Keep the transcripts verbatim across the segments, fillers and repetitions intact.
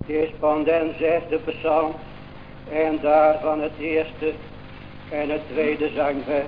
is van den zesde psalm en daarvan het eerste en het tweede zangvers.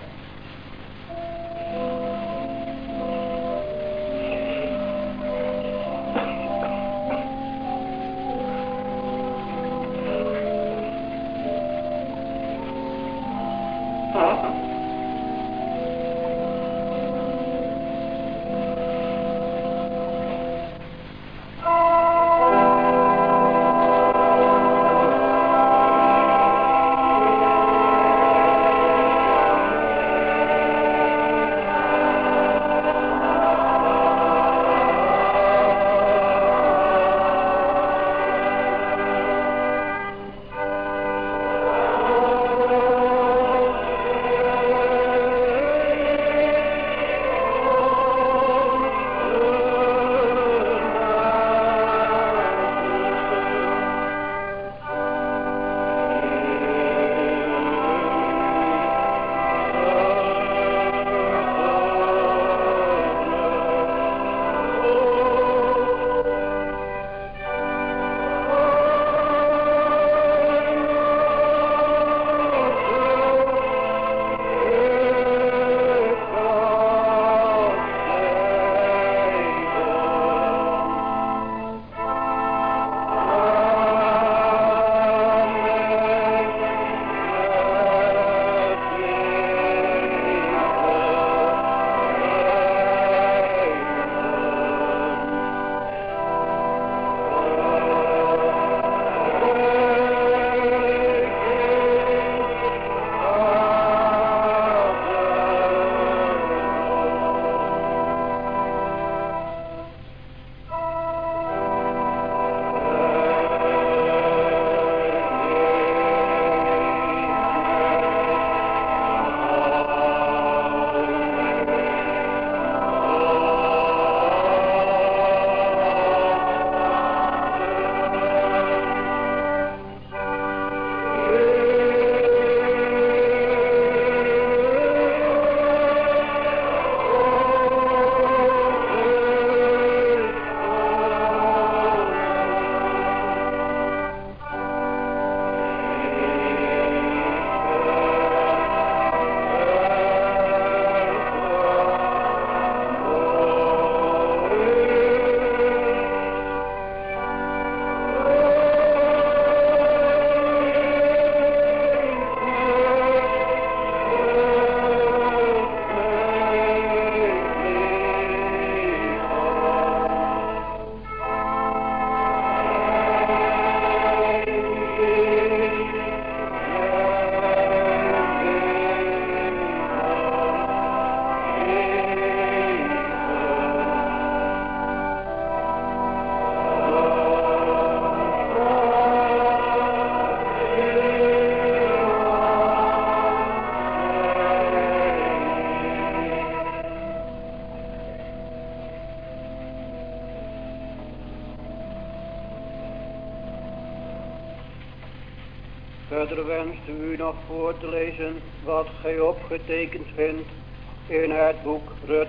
Verder wenst u nog voor te lezen wat gij opgetekend vindt in het boek Rut.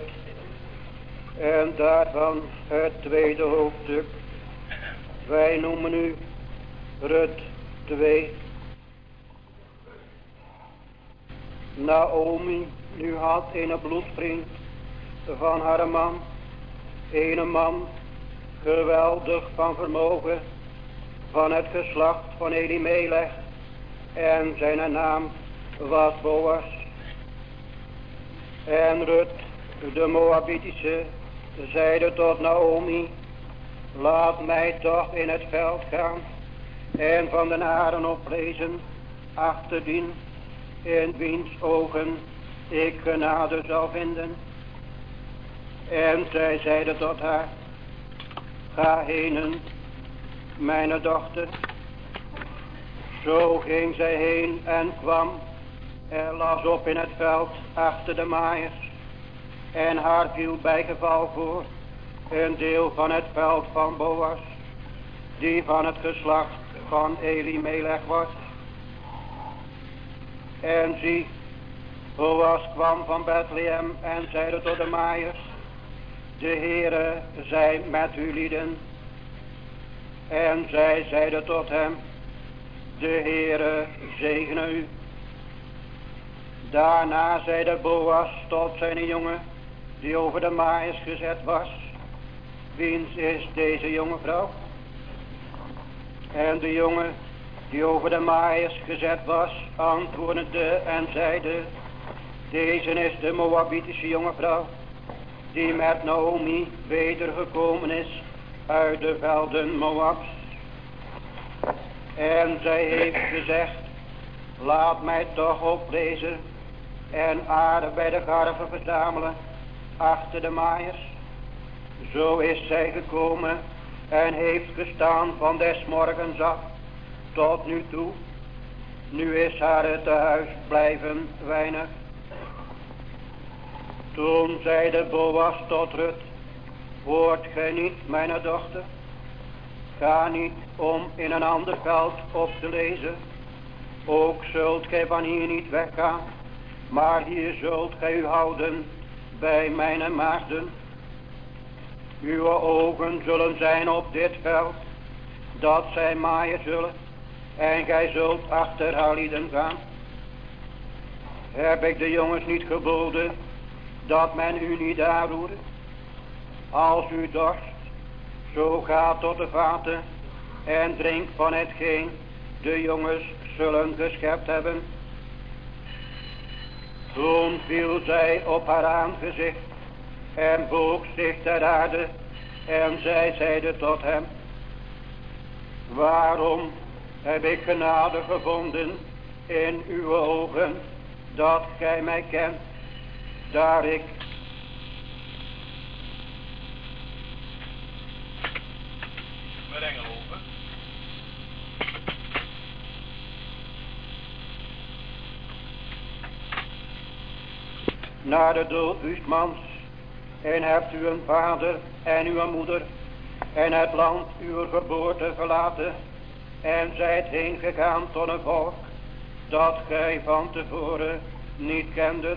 En daarvan het tweede hoofdstuk. Wij noemen u Rut twee. Naomi nu had een bloedvriend van haar man. Een man geweldig van vermogen van het geslacht van Elimelech. En zijn naam was Boas. En Rut, de Moabitische, zeide tot Naomi: laat mij toch in het veld gaan en van de aren oplezen achterdien, in wiens ogen ik genade zal vinden. En zij zeide tot haar: ga heen, mijn dochter. Zo ging zij heen en kwam en las op in het veld achter de maaiers. En haar viel bijgeval voor een deel van het veld van Boas, die van het geslacht van Elimelech was. En zie, Boas kwam van Bethlehem en zeide tot de maaiers: de Heere zij met u lieden. En zij zeide tot hem, de Heere zegene u. Daarna zeide Boas tot zijn jongen, die over de maaiers gezet was, wiens is deze jonge vrouw? En de jongen, die over de maaiers gezet was, antwoordde en zeide, deze is de Moabitische jonge vrouw, die met Naomi wedergekomen is uit de velden Moabs. En zij heeft gezegd, laat mij toch oplezen en aarde bij de garven verzamelen achter de maaiers. Zo is zij gekomen en heeft gestaan van des morgens af tot nu toe. Nu is haar tehuis blijven weinig. Toen zeide Boas tot Rut, hoort gij niet, mijn dochter? Ga niet om in een ander veld op te lezen. Ook zult gij van hier niet weggaan, maar hier zult gij u houden bij mijn maagden. Uw ogen zullen zijn op dit veld, dat zij maaien zullen, en gij zult achter haar lieden gaan. Heb ik de jongens niet geboden, dat men u niet aanroerde? Als u dorst, zo ga tot de vaten en drink van hetgeen de jongens zullen geschept hebben. Toen viel zij op haar aangezicht en boog zich ter aarde en zij zeide tot hem, waarom heb ik genade gevonden in uw ogen, dat gij mij kent, daar ik met Engelhoven naar de dood uws mans, en hebt u een vader en uw moeder en het land uw geboorte verlaten en zijt heen gegaan tot een volk dat gij van tevoren niet kendet.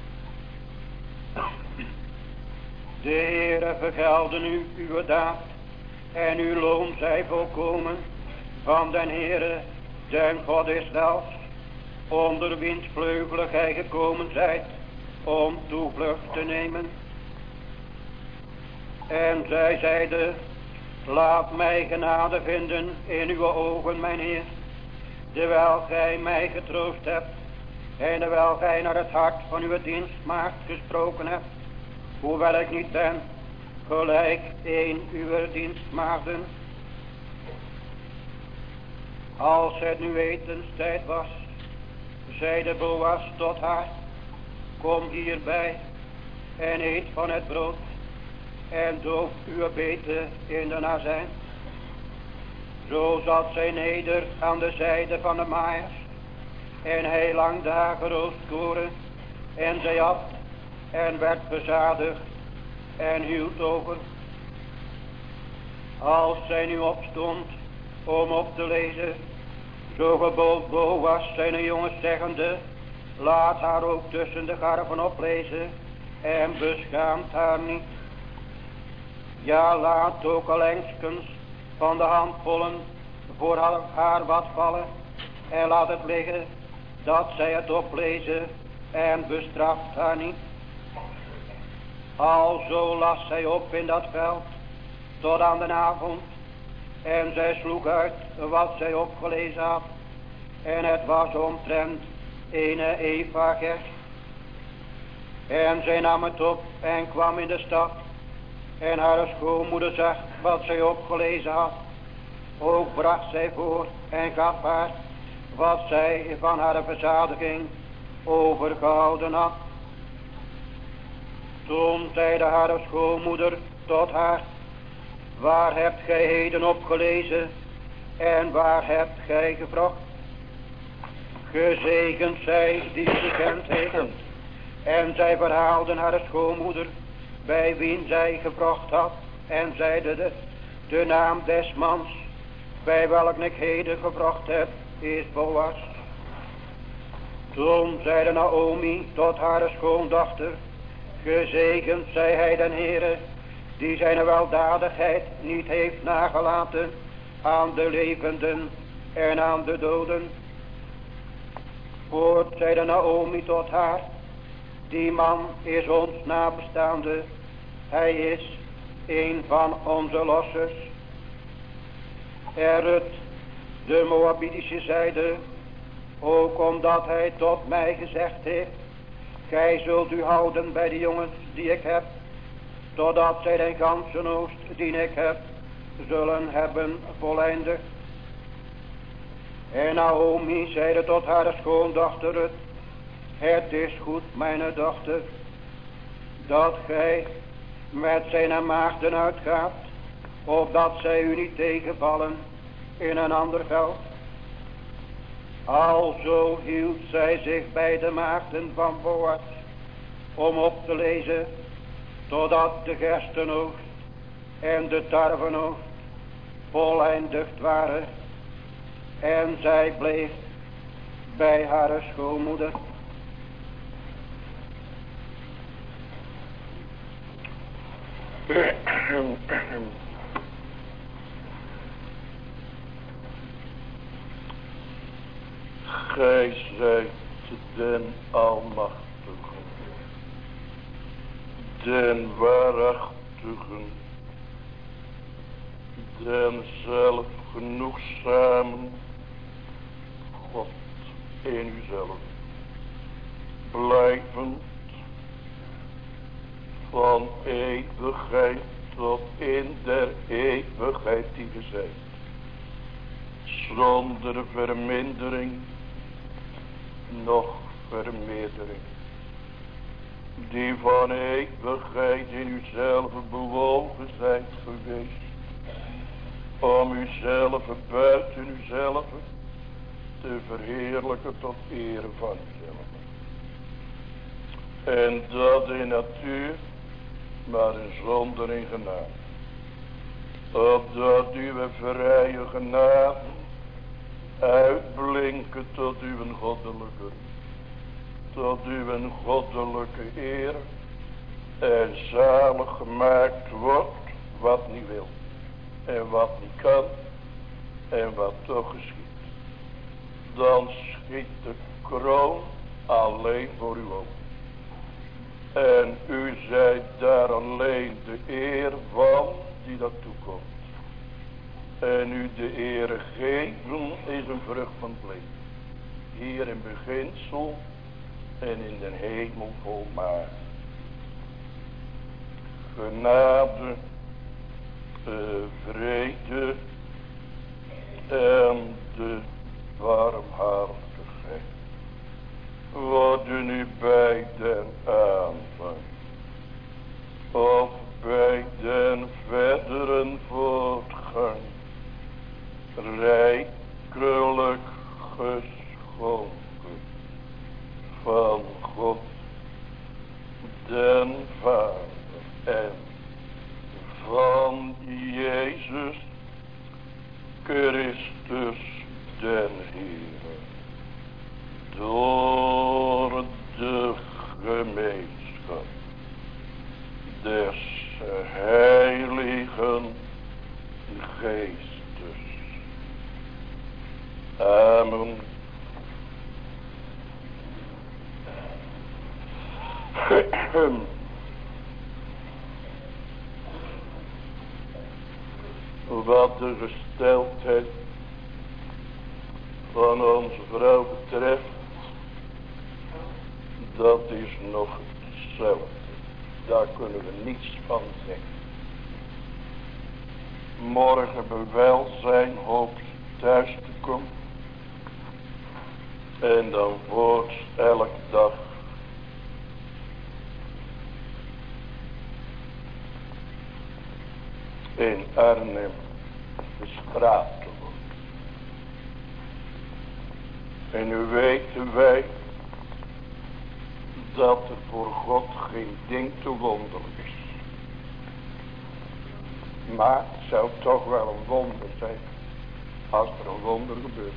De Heere vergelde nu uw daad en uw loon zij volkomen van den Heere, den God Israëls, onder wiens vleugelen gij gekomen zijt om toevlucht te nemen. En zij zeide, laat mij genade vinden in uw ogen, mijn Heer, terwijl gij mij getroost hebt en terwijl gij naar het hart van uw dienstmaagd gesproken hebt, hoewel ik niet ben gelijk een uw dienstmaagden. Als het nu etenstijd was, zeide Boas tot haar, kom hierbij en eet van het brood en doop uw beten in de azijn. Zo zat zij neder aan de zijde van de maaiers en hij lang dagen roostkoren koren en zij at en werd verzadigd en hield over. Als zij nu opstond om op te lezen, zo gebood Boas zijn jongens zeggende, laat haar ook tussen de garven oplezen en beschaamt haar niet. Ja, laat ook al engskens van de handvollen voor haar wat vallen en laat het liggen, dat zij het oplezen en bestraft haar niet. Alzo las zij op in dat veld tot aan de avond en zij sloeg uit wat zij opgelezen had en het was omtrent ene eva gerst. En zij nam het op en kwam in de stad en haar schoonmoeder zag wat zij opgelezen had. Ook bracht zij voor en gaf haar wat zij van haar verzadiging overgehouden had. Toen zeide haar schoonmoeder tot haar, waar hebt gij heden opgelezen en waar hebt gij gevrocht? Gezegend zij die gekend heeft. En zij verhaalden haar schoonmoeder bij wien zij gevrocht had en zeide de, de naam des mans bij welk ik heden gevrocht heb is Boas. Toen zeide Naomi tot haar schoondochter, gezegend zij hij den Heere, die zijn weldadigheid niet heeft nagelaten aan de levenden en aan de doden. Woord zeide Naomi tot haar, die man is ons nabestaande, hij is een van onze lossers. En Rut, de Moabitische, zeide, ook omdat hij tot mij gezegd heeft, gij zult u houden bij de jongens die ik heb, totdat zij den ganse oost die ik heb, zullen hebben voleindigd. En Naomi zeide tot haar schoondochter Rut, het is goed, mijn dochter, dat gij met zijn maagden uitgaat, opdat zij u niet tegenvallen in een ander veld. Alzo hield zij zich bij de maagden van Boas, om op te lezen, totdat de gerstenoogst en de tarwenoogst voleindigd waren. En zij bleef bij haar schoonmoeder. Gij zijt den Almachtigen, den waarachtigen, den zelfgenoegzamen God in uzelf, blijvend van eeuwigheid tot in der eeuwigheid die ge zijt, zonder vermindering noch vermeerdering, die van eeuwigheid in uzelf bewogen zijt geweest, om uzelf buiten uzelf te verheerlijken tot ere van uzelf. En dat in natuur, maar in zonde in genade. Opdat uw vrije genade uitblinken tot uw goddelijke, tot uw goddelijke eer, en zalig gemaakt wordt wat niet wil, en wat niet kan, en wat toch geschiet. Dan schiet de kroon alleen voor uw ogen. En u zijt daar alleen de eer van die dat toekomt. En u de eer geven is een vrucht van het leven. Hier in beginsel en in de hemel volmaakt. Genade, uh, vrede en de barmhartigheid worden u bij den aanvang of bij den verderen voortgang rijkelijk geschonken van God den Vader en van Jezus Christus den Heere, door de gemeenschap des Heiligen Geestes. Amen. Wat de gesteldheid van onze vrouw betreft, dat is nog hetzelfde. Daar kunnen we niets van zeggen. Morgen bewelzijn hoopt thuis te komen. En dan voorts elke dag in Arnhem de straat te lopen. En nu weten wij dat er voor God geen ding te wonderen is. Maar het zou toch wel een wonder zijn als er een wonder gebeurt.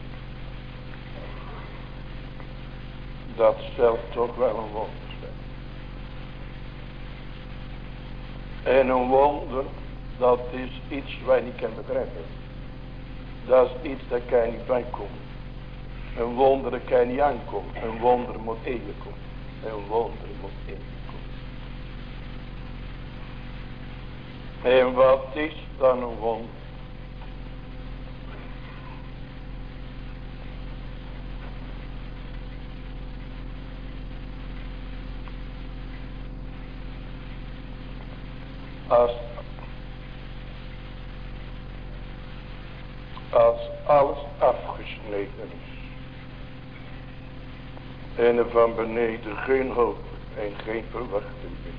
Dat zou toch wel een wonder zijn. En een wonder, dat is iets wat je niet kan begrijpen. Dat is iets dat kan je niet bij komen. Een wonder dat kan je niet aankomen. Een wonder moet in je komen. Een wonder moet in je komen. En wat is dan een wonder? Als, als alles afgesneden is. En er van beneden geen hoop en geen verwachting is.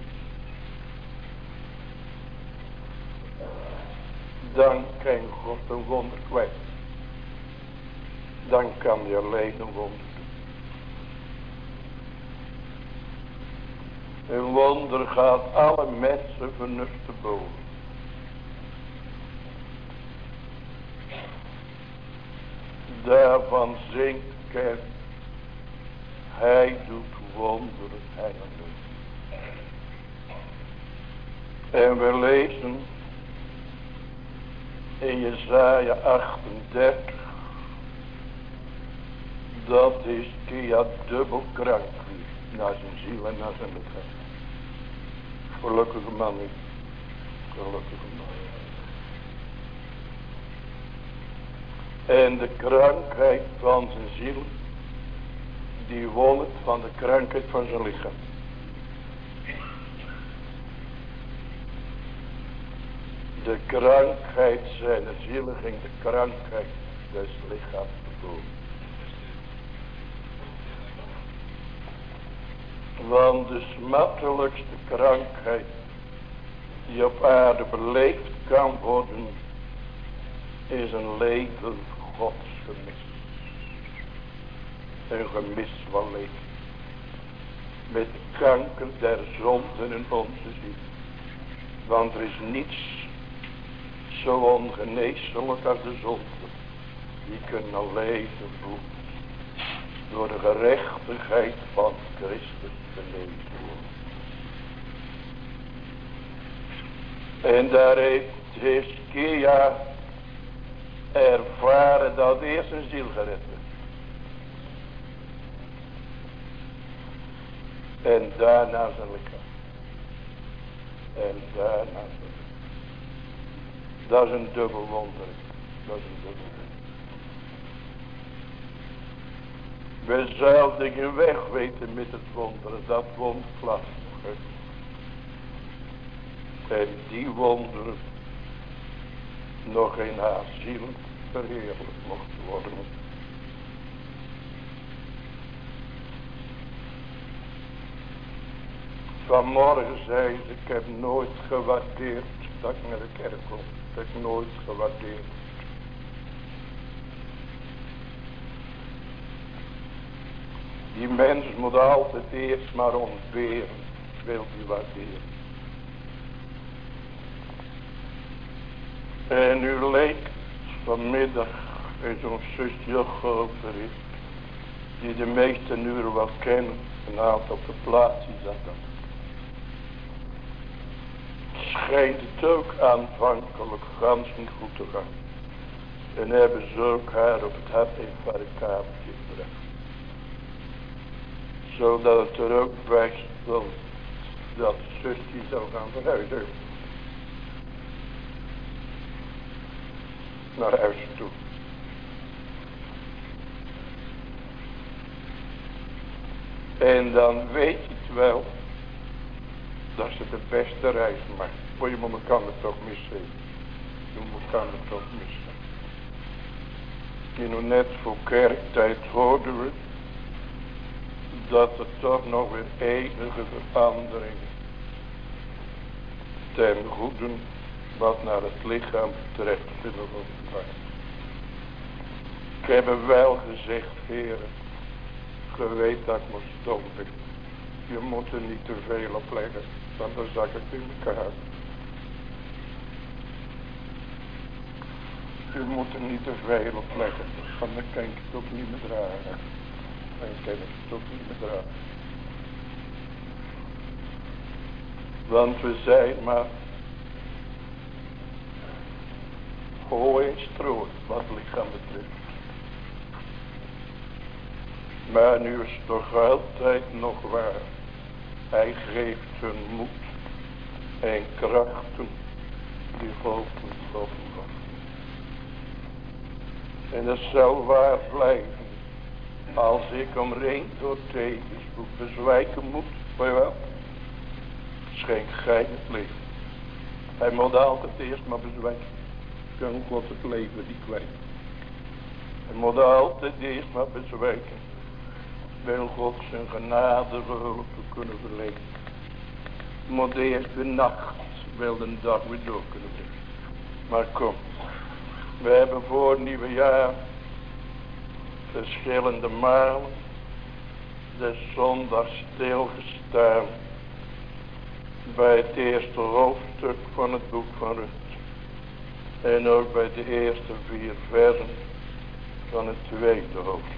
Dan kan God een wonder kwijt. Dan kan hij alleen een wonder doen. Een wonder gaat alle mensen vernuft te boven. Daarvan zingt kerk. Hij doet wonderen, hij alleen. En we lezen in Jesaja achtendertig. Dat is Kia dubbel krank weer. Naar zijn ziel en naar zijn lichaam. Gelukkige man niet. Gelukkige man. En de krankheid van zijn ziel. Die won het van de krankheid van zijn lichaam. De krankheid zijn ziel ging de krankheid des lichaams bedoelen. Want de smartelijkste krankheid die op aarde beleefd kan worden, is een leven godsgemis. Een gemis van leven. Met de kanker der zonden in onze ziel. Want er is niets zo ongeneeslijk als de zonde. Die kunnen alleen doen door de gerechtigheid van Christus genezen worden. En daar heeft Hiskia ervaren dat eerst zijn ziel gered werd. En daarna zijn lichaam. En daarna zijn lichaam. Dat is een dubbel wonder. Dat is een dubbel wonder. We zouden geen weg weten met het wonderen. Dat wond lastig. En die wonderen nog in haar ziel verheerlijk mocht worden. Vanmorgen zei ze, ik heb nooit gewaardeerd dat ik naar de kerk kom. Dat heb ik nooit gewaardeerd. Die mens moet altijd eerst maar ontberen, wil die waarderen. En u leek vanmiddag in zo'n zusje over is, die de meeste uren wel kennen, een aantal op de plaats die zat dan. Schijnt het ook aanvankelijk gans niet goed te gaan. En hebben ze ook haar op het hart in het kamertje gebracht. Zodat het er ook bij stond dat zusje zou gaan verhuizen. Naar huis toe. En dan weet je het wel. Dat ze de beste reis maakt. Maar je moet elkaar toch missen. Je moet elkaar toch missen. En nu net voor kerktijd hoorden we. Dat er toch nog weer enige verandering. Ten goede. Wat naar het lichaam terecht zullen worden. Ik heb hem wel gezegd, heren. Je weet dat ik moet stoppen. Je moet er niet te veel op leggen. Want dan zak ik in elkaar. Je moet er niet te veel op leggen. Want dan kan ik het ook niet meer dragen. Dan kan ik het ook niet meer dragen. Want we zijn maar O eens troon wat lichaam betreft. Maar nu is het toch altijd nog waar. Hij geeft hun moed en krachten die hopen tot God. En dat zal waar blijven. Als ik omringd door tegenspoed bezwijken moet, jawel, schenk gij het leven. Hij moet altijd eerst maar bezwijken. Kan God het leven niet kwijt. Hij moet altijd eerst maar bezwijken. Wil God zijn genade hulp kunnen verlenen. Moet eerst de nacht, wil de dag weer door kunnen brengen. Maar kom, we hebben voor het nieuwe jaar verschillende malen de zondag stilgestaan bij het eerste hoofdstuk van het boek van Rut. En ook bij de eerste vier versen van het tweede hoofdstuk.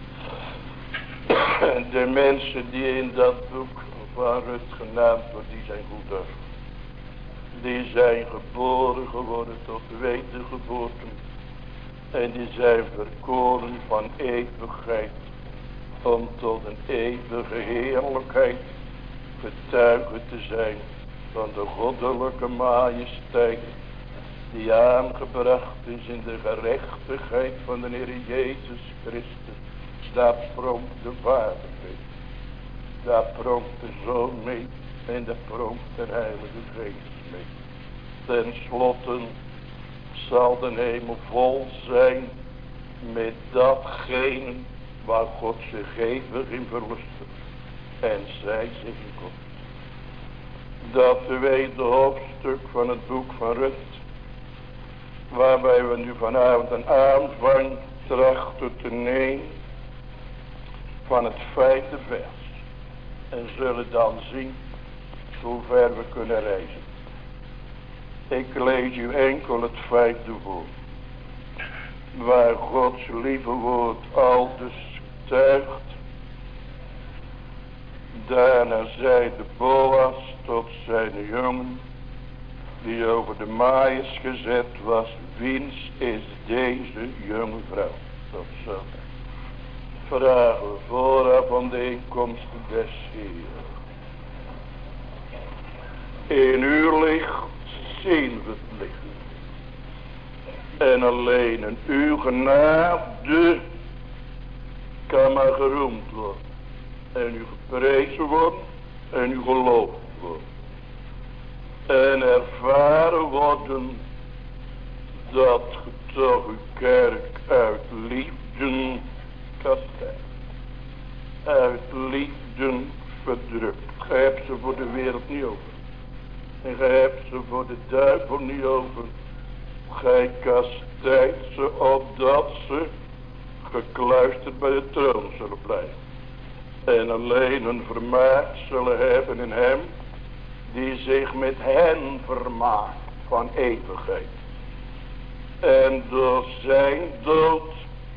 En de mensen die in dat boek van Rut genaamd worden, die zijn goed af. Die zijn geboren geworden tot wedergeboorte. En die zijn verkoren van eeuwigheid. Om tot een eeuwige heerlijkheid getuige te zijn van de goddelijke majesteit. Die aangebracht is in de gerechtigheid van de Heer Jezus Christus. Daar pronkt de Vader mee. Daar pronkt de Zoon mee. En daar pronkt de Heilige Geest mee. Ten slotte zal de hemel vol zijn met datgene waar God zich eeuwig in verlustigt. En zij zich in komt. Dat tweede hoofdstuk van het boek van Rut, waarbij we nu vanavond een aanvang trachten te nemen van het vijfde vers. En zullen dan zien hoe ver we kunnen reizen. Ik lees u enkel het vijfde woord. Waar Gods lieve woord aldus getuigt. Daarna zeide Boas tot zijn jongen, die over de maaiers gezet was, wiens is deze jonge vrouw? Tot zo. Vragen we vooraf van de inkomsten des Heeren. In uw licht zien we het licht. En alleen in uw genade kan maar geroemd worden. En u geprezen worden en u geloofd worden. En ervaren worden dat ge toch uw kerk uit liefde kastijdt. Uit liefde verdrukt. Gij hebt ze voor de wereld niet over. En gij hebt ze voor de duivel niet over. Gij kastijdt ze opdat ze gekluisterd bij de troon zullen blijven. En alleen een vermaak zullen hebben in hem die zich met hen vermaakt van eeuwigheid. En door zijn dood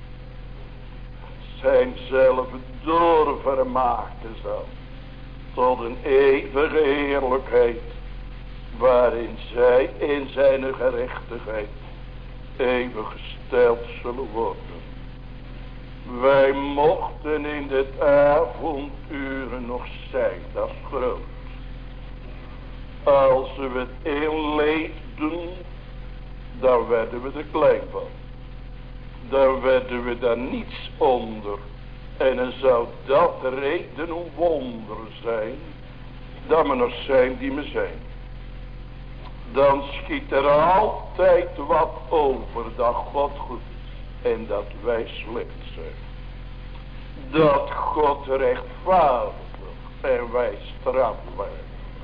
zijn zelf doorvermaakte zal tot een eeuwige heerlijkheid, waarin zij in zijn gerechtigheid eeuwig gesteld zullen worden. Wij mochten in dit avonduren nog zijn, dat is groot. Als we het inleefden, dan werden we er klein van. Dan werden we daar niets onder. En dan zou dat reden een wonder zijn, dat we nog zijn die we zijn. Dan schiet er altijd wat over dat God goed is en dat wij slecht zijn. Dat God rechtvaardig en wij strafwaardig.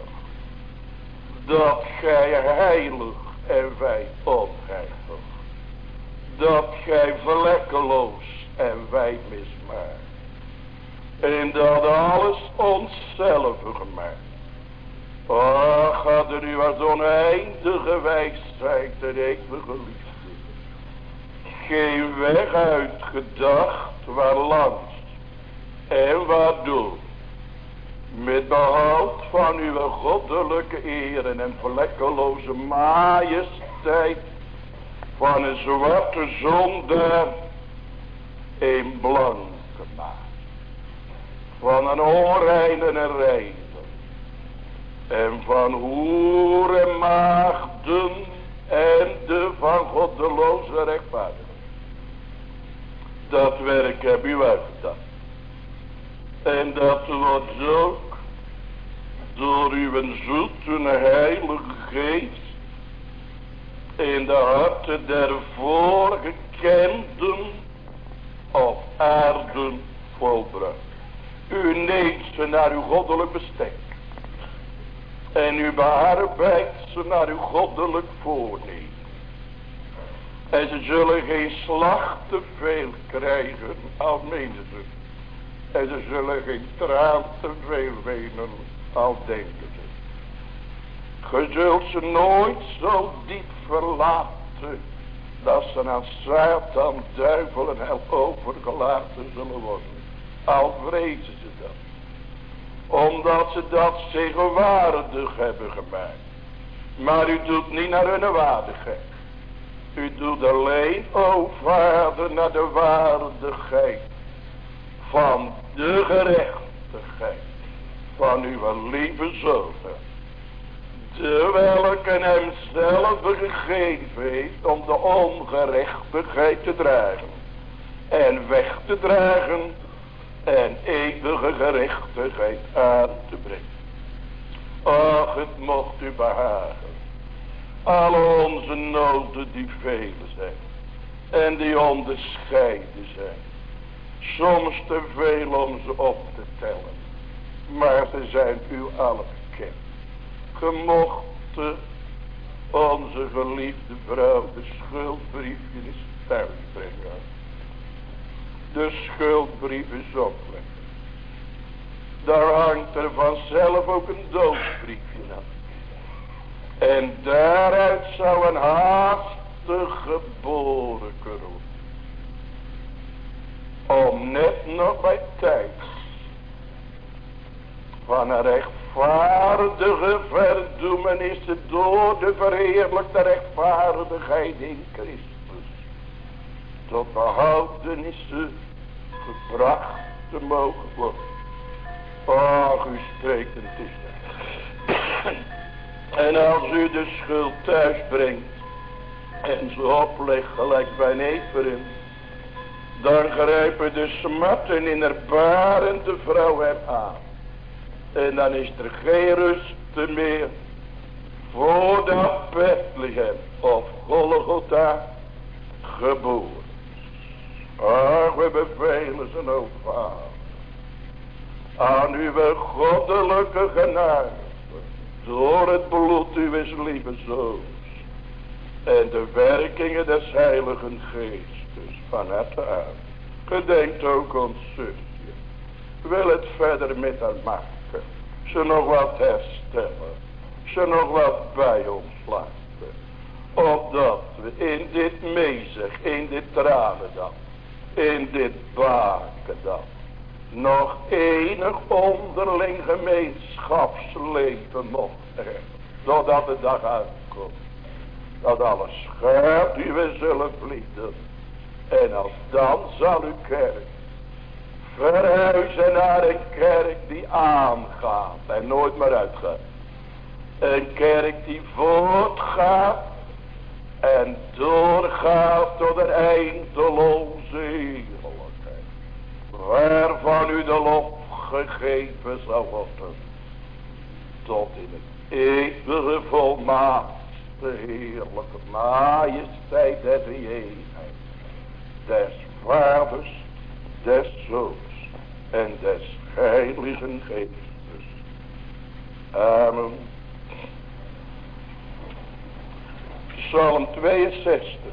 Dat gij heilig en wij onheilig. Dat gij vlekkeloos en wij mismaakt. En dat alles onszelf gemaakt. Och, had er u als oneindige wijsheid en eeuwige liefde. Geen weg uitgedacht waar langs en waardoor. Met behoud van uw goddelijke eren en vlekkeloze majesteit van een zwarte zondaar een blanke maakt. Van een onreine een reine. En van hoeren maagden en de van goddeloze rechtvaardigheid. Dat werk heb u uitgedaan. En dat wordt ook door uw zoete heilige geest in de harten der voorgekenden op aarde volbracht. U neemt ze naar uw goddelijk bestek. En u bearbeidt ze naar uw goddelijk voornemen. En ze zullen geen slag te veel krijgen, al menen ze. En ze zullen geen traan te veel wenen, al denken ze. Ge zult ze nooit zo diep verlaten, dat ze aan Satan, duivel en hel overgelaten zullen worden. Al vrezen ze dat. Omdat ze dat zich waardig hebben gemaakt. Maar u doet niet naar hun waardigheid. U doet alleen, o Vader, naar de waardigheid van de gerechtigheid van uw lieve Zoon. De welke hem zelf gegeven heeft om de ongerechtigheid te dragen. En weg te dragen. En eeuwige gerechtigheid aan te brengen. Ach, het mocht u behagen. Alle onze noden die vele zijn. En die onderscheiden zijn. Soms te veel om ze op te tellen. Maar ze zijn u alle bekend. Ge mocht onze geliefde vrouw de schuldbriefje eens thuis brengen. De schuldbrief is opleggen. Daar hangt er vanzelf ook een doodsbriefje aan. En daaruit zou een haastig geboren kunnen. Om net nog bij tijd van een rechtvaardige verdoemenis door de verheerlijkte rechtvaardigheid in Christus tot behoudenissen gebracht te mogen worden. Ach, u spreekt een tussen. En als u de schuld thuis brengt en ze oplegt gelijk bij een Ephraim, dan grijpen de smarten in haar barende vrouw hem aan. En dan is er geen rust meer voordat Bethlehem of Golgotha geboren. Ach, we bevelen ze, o Vader, aan uw goddelijke genade, door het bloed uw lieve Zoons, en de werkingen des Heiligen Geestes van het aan. Gedenkt ook ons zusje, wil het verder met haar maken, ze nog wat herstellen, ze nog wat bij ons laten, opdat we in dit mezig, in dit tranendal, in dit bakendal, nog enig onderling gemeenschapsleven mocht hebben, zodat de dag uitkomt, dat alle schaduwen zullen vliegen, en als dan zal uw kerk verhuizen naar een kerk die aangaat en nooit meer uitgaat, een kerk die voortgaat en doorgaat tot een eindeloze heerlijkheid, waarvan u de lof gegeven zal worden, tot in het eeuwige volmaakte heerlijke majesteit der eenheid, des Vaders, des Zoons en des Heiligen Geestes. Amen. Psalm tweeënzestig.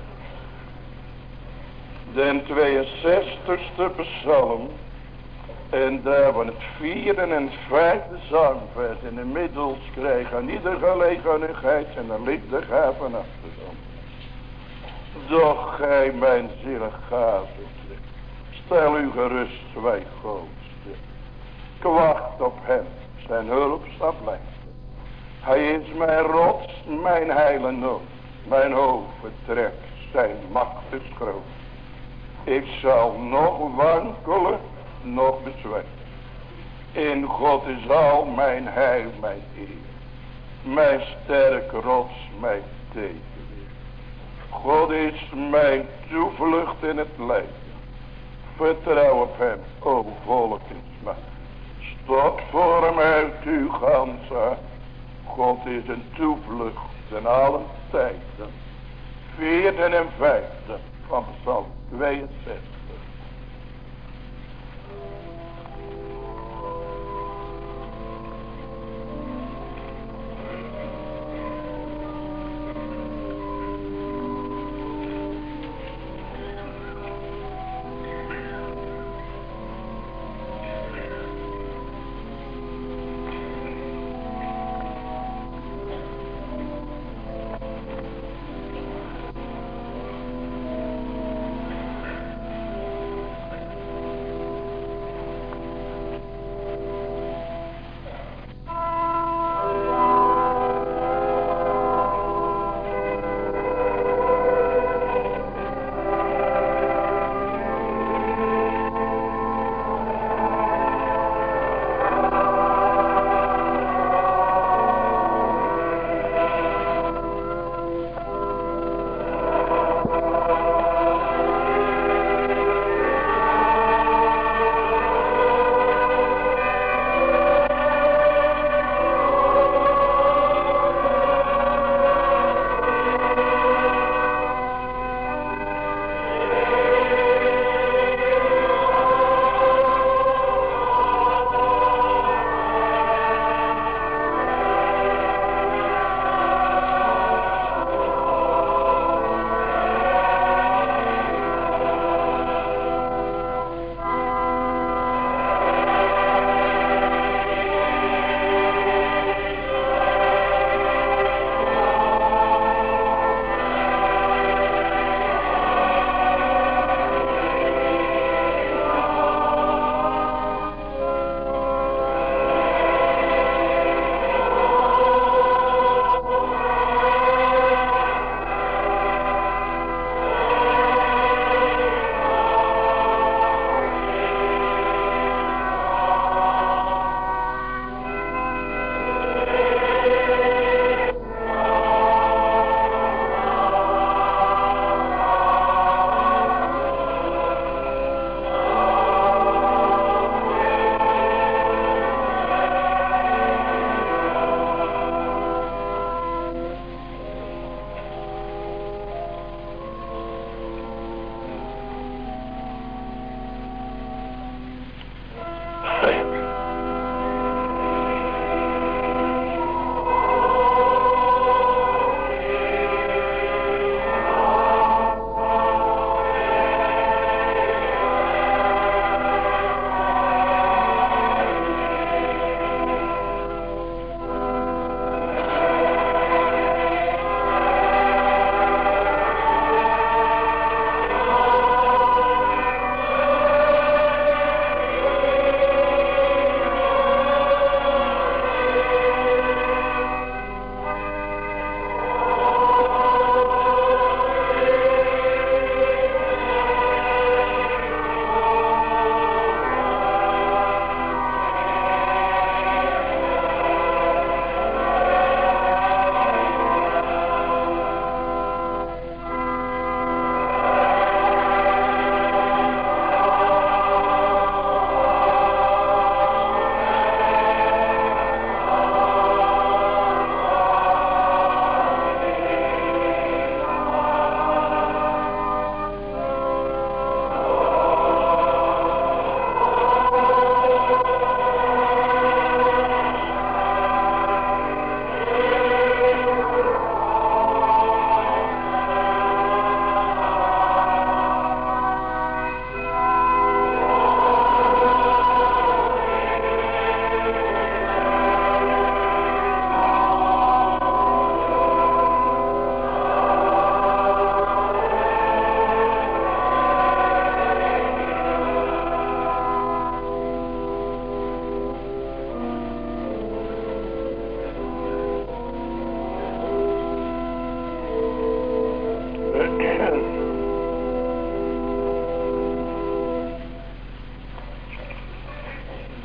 De tweeënzestigste psalm. En daar van het vierde en het vijfde zangvers in de middels krijgen aan ieder gelegenheid en de liefde gaven af te zanden. Doch gij mijn ziel gazelde, stel u gerust, wij grootste. Ik wacht op hem, zijn hulp zal blijven. Hij is mijn rots, mijn heile nood, mijn hoofd vertrekt Zijn macht is groot. Ik zal nog wankelen, nog bezwijken. In God is al mijn heil, mijn eer. Mijn sterke rots, mijn tegenweer. God is mijn toevlucht in het lijden. Vertrouw op hem, o volkensmacht. Stot voor hem uit uw ganse hart. God is een toevlucht in allen tijden. Vierde en vijfde van Psalm tweeënzestig.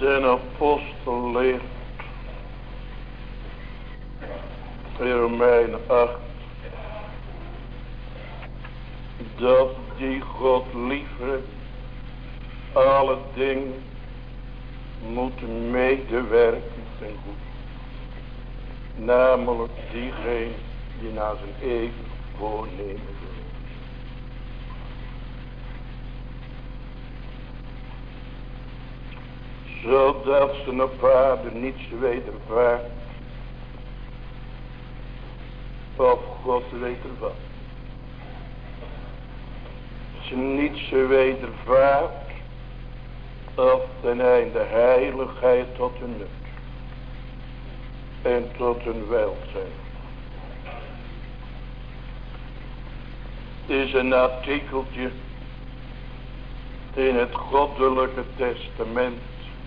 Den apostel leert in Romeinen acht dat die God liefhebben alle dingen moeten medewerken ten goede. Namelijk diegene die naar zijn eeuwig voornemen wil. Zodat ze op aarde niets wedervaart. Of God weet ervan. Ze niets wedervaart. Of ten einde heiligheid tot hun nut. En tot hun welzijn. Het is een artikeltje in het goddelijke testament.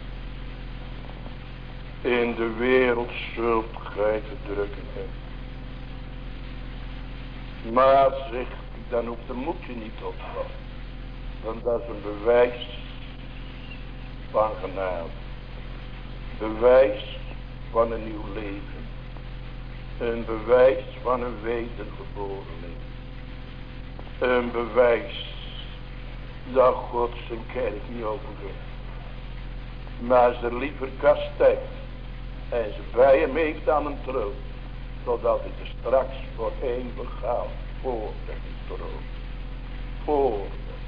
In de wereld zult gij te drukken hebben. Maar zegt hij, dan hoeft de moed je niet opvallen. Want dat is een bewijs van genade. Bewijs van een nieuw leven. Een bewijs van een wedergeboren leven. Een bewijs dat God zijn kerk niet overgeeft. Maar ze liever kastijdt. En ze bij hem heeft aan een troon. Zodat hij er straks voor eeuwig gaat. Voor de troon. Voor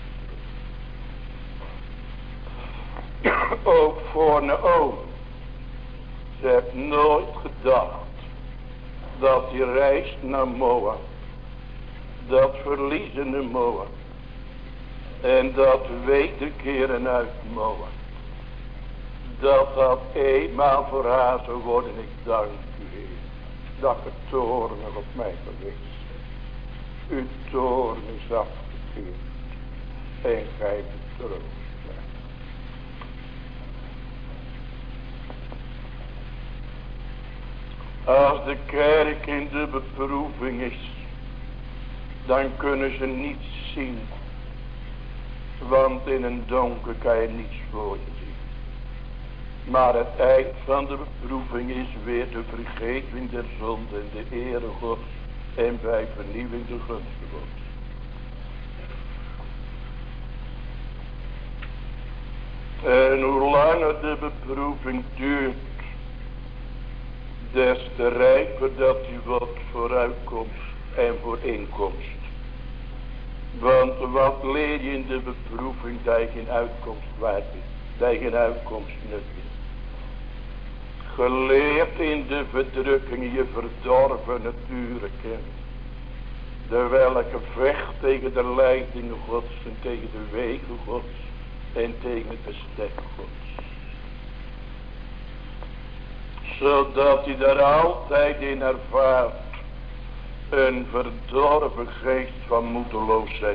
de troon. Ook voor Naomi. Ze heeft nooit gedacht. Dat die reis naar Moab. Dat verliezende Moab. En dat wederkeren uit Moab. Dat dat eenmaal voor haar zou worden. Ik dank u, Heer. Dat het toorn op mij geweest. Uw toorn is afgekeerd. En gij betroost mij. Als de kerk in de beproeving is. Dan kunnen ze niets zien. Want in een donker kan je niets voor je zien. Maar het eind van de beproeving is weer de vergeving der zonde en de ere Gods. En bij vernieuwing de gunst Gods. En hoe langer de beproeving duurt. Des te rijper dat die wordt voor uitkomst en voor inkomst. Want wat leer je in de beproeving dat je geen uitkomst waard is. Dat je geen uitkomst nut is. Geleerd in de verdrukking je verdorven naturen kent. De welke vecht tegen de leidingen Gods en tegen de wegen Gods en tegen het bestek Gods. Zodat hij daar altijd in ervaart een verdorven geest van moedeloosheid.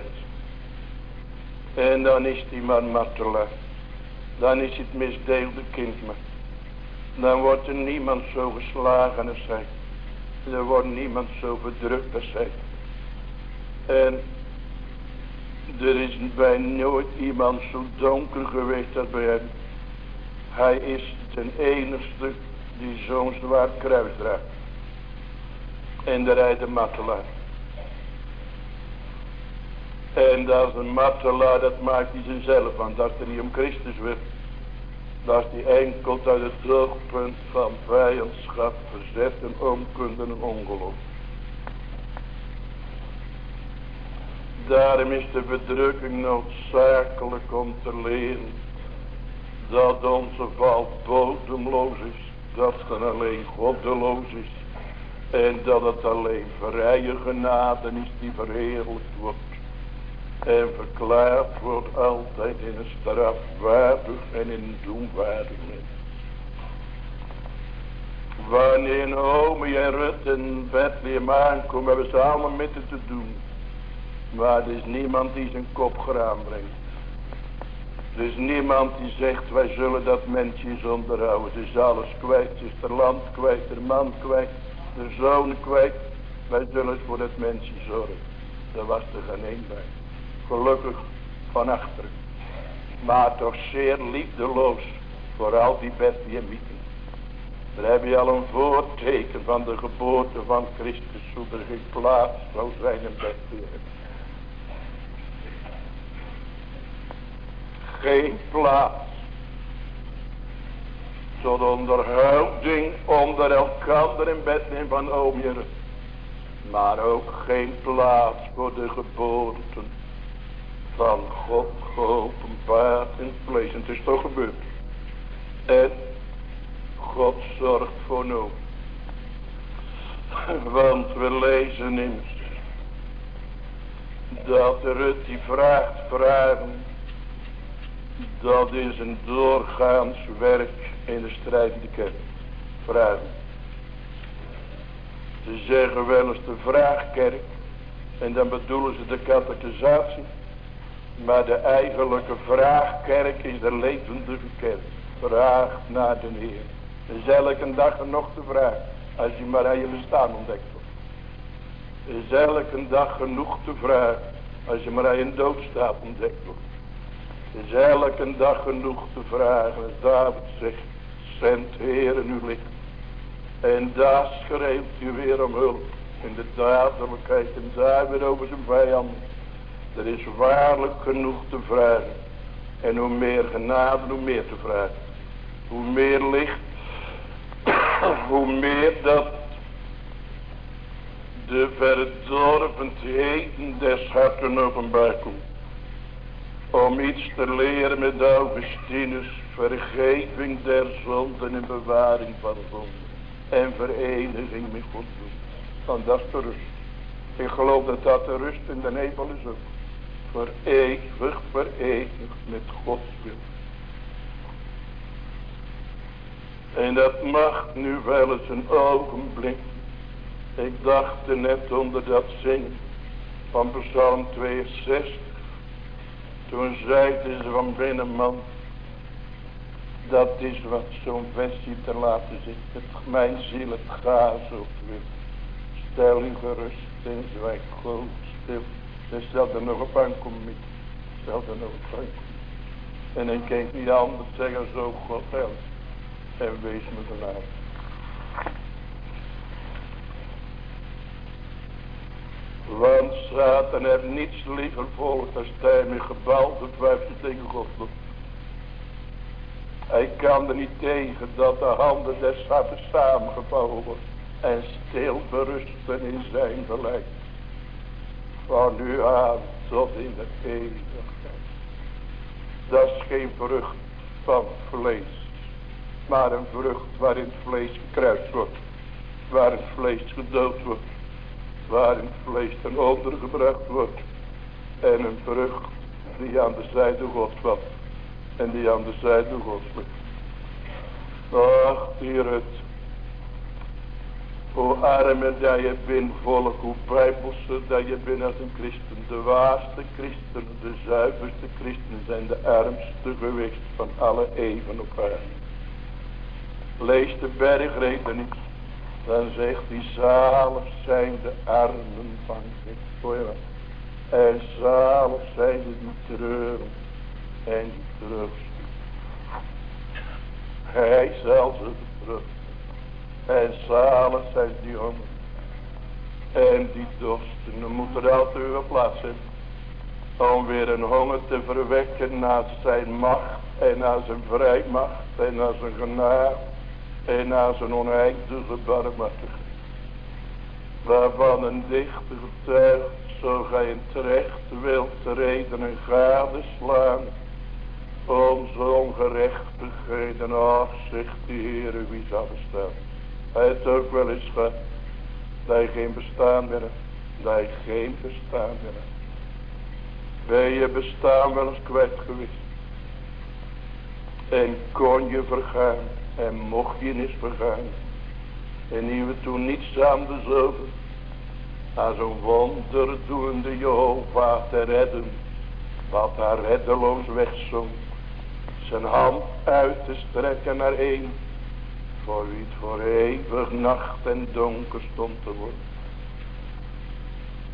En dan is die man martelaar. Dan is het misdeelde kind maar. Dan wordt er niemand zo geslagen als hij. Er wordt niemand zo verdrukt als hij. En er is bij nooit iemand zo donker geweest als bij hem. Hij is de enigste die zo'n zwaar kruis draagt. En daar rijdt de martelaar. En dat is een martelaar, dat maakt hij zichzelf aan. Dat er niet om Christus wil. Dat is die enkel uit het droogpunt van vijandschap, verzet en onkunde en ongeloof. Daarom is de verdrukking noodzakelijk om te leren dat onze val bodemloos is, dat het alleen goddeloos is en dat het alleen vrije genade is die verheerlijkt wordt. En verklaard wordt altijd in een strafwaardig en in een doenwaardig mens. Wanneer Naomi en Rut en Bethlehem aankomen, hebben ze allemaal met het te doen. Maar er is niemand die zijn kop graan brengt. Er is niemand die zegt, wij zullen dat mensje eens onderhouden. Het is alles kwijt, het is de land kwijt, de man kwijt, de zoon kwijt. Wij zullen eens voor dat mensje zorgen. Daar was er geen een bij. Gelukkig van achter. Maar toch zeer liefdeloos voor al die Bethlehemieten. Daar heb je al een voorteken van de geboorte van Christus, hoe er geen plaats zou zijn in Bethlehem. Geen plaats tot onderhouding onder elkander in Bethlehem van Omier. Maar ook geen plaats voor de geboorte van God geopenbaard in het vlees. En het is toch gebeurd. En God zorgt voor nood. Want we lezen immers dat Rut die vraagt vragen. Dat is een doorgaans werk in de strijdende kerk. Vragen. Ze zeggen wel eens de vraagkerk. En dan bedoelen ze de catechisatie. Maar de eigenlijke vraagkerk is de levendige kerk. Vraag naar de Heer. Er is elke dag nog te vragen. Als je maar aan je bestaan ontdekt wordt. Er is elke dag genoeg te vragen. Als je maar aan je doodstaat ontdekt wordt. Er is elke dag genoeg te vragen. Als David zegt. Zend Heer in uw licht. En daar schreeuwt hij weer om hulp. In de dadelijkheid. En daar weer over zijn vijanden. Er is waarlijk genoeg te vragen. En hoe meer genade, hoe meer te vragen. Hoe meer licht. Hoe meer dat de verdorvenheden des harten openbaar komt. Om iets te leren met Augustinus. Vergeving der zonden en bewaring van zonden. En vereniging met God. Want dat is de rust. Ik geloof dat dat de rust in de hemel is ook. Vereeuwig verenigd met Gods wil. En dat mag nu wel eens een ogenblik. Ik dacht er net onder dat zingen van Psalm tweeënzestig. Toen zeiden ze van binnen, man, dat is wat zo'n versie te laten zitten. Mijn ziel het gaat zo terug. Stel u gerust en zwijg goed stil. Dus stel er nog op aankomen met. Stel er nog op aankomen. En ik kan niet anders zeggen, zo God helpt. En wees me genadig. Want Satan heeft niets liever volk als hij met gebalde vuisten tegen God doet. Hij kan er niet tegen dat de handen des harten samengevouwen worden. En stil berusten in zijn beleid. Van nu aan tot in de eeuwigheid. Dat is geen vrucht van vlees. Maar een vrucht waarin het vlees gekruist wordt. Waarin het vlees gedood wordt. Waarin het vlees ten onder gebracht wordt. En een vrucht die aan de zijde Gods valt. En die aan de zijde Gods ligt. Ach, die Rut. Hoe arm dat je bent, volk, hoe bijbelse dat je bent als een christen. De waarste christenen, de zuiverste christenen zijn de armste geweest van alle eeuwen op aarde. Lees de bergreden niet. Dan zegt hij, zalig zijn de armen van God. En zalig zijn de die treuren en die troosten. Hij zal ze terug. En zalig zijn die honger. En die dorsten. Dan moet er altijd weer plaats zijn. Om weer een honger te verwekken naar zijn macht. En naar zijn vrijmacht. En naar zijn genade. En naar zijn oneindige barmhartigheid. Waarvan een dichter getuigt. Zo gij in terecht wilt treden en gadeslaan. Onze ongerechtigheden. Ach, zegt de Heere, wie zal bestaan. Hij heeft ook wel eens gehad. Dat je geen bestaan meer hebt. Dat je geen bestaan meer hebt. Ben je bestaan wel eens kwijt geweest. En kon je vergaan. En mocht je eens vergaan. En hier we toen niets anders over. Als een wonderdoende Jehovah te redden. Wat haar reddeloos wegzonk. Zijn hand uit te strekken naar een. Voor wie het voor eeuwig nacht en donker stond te worden.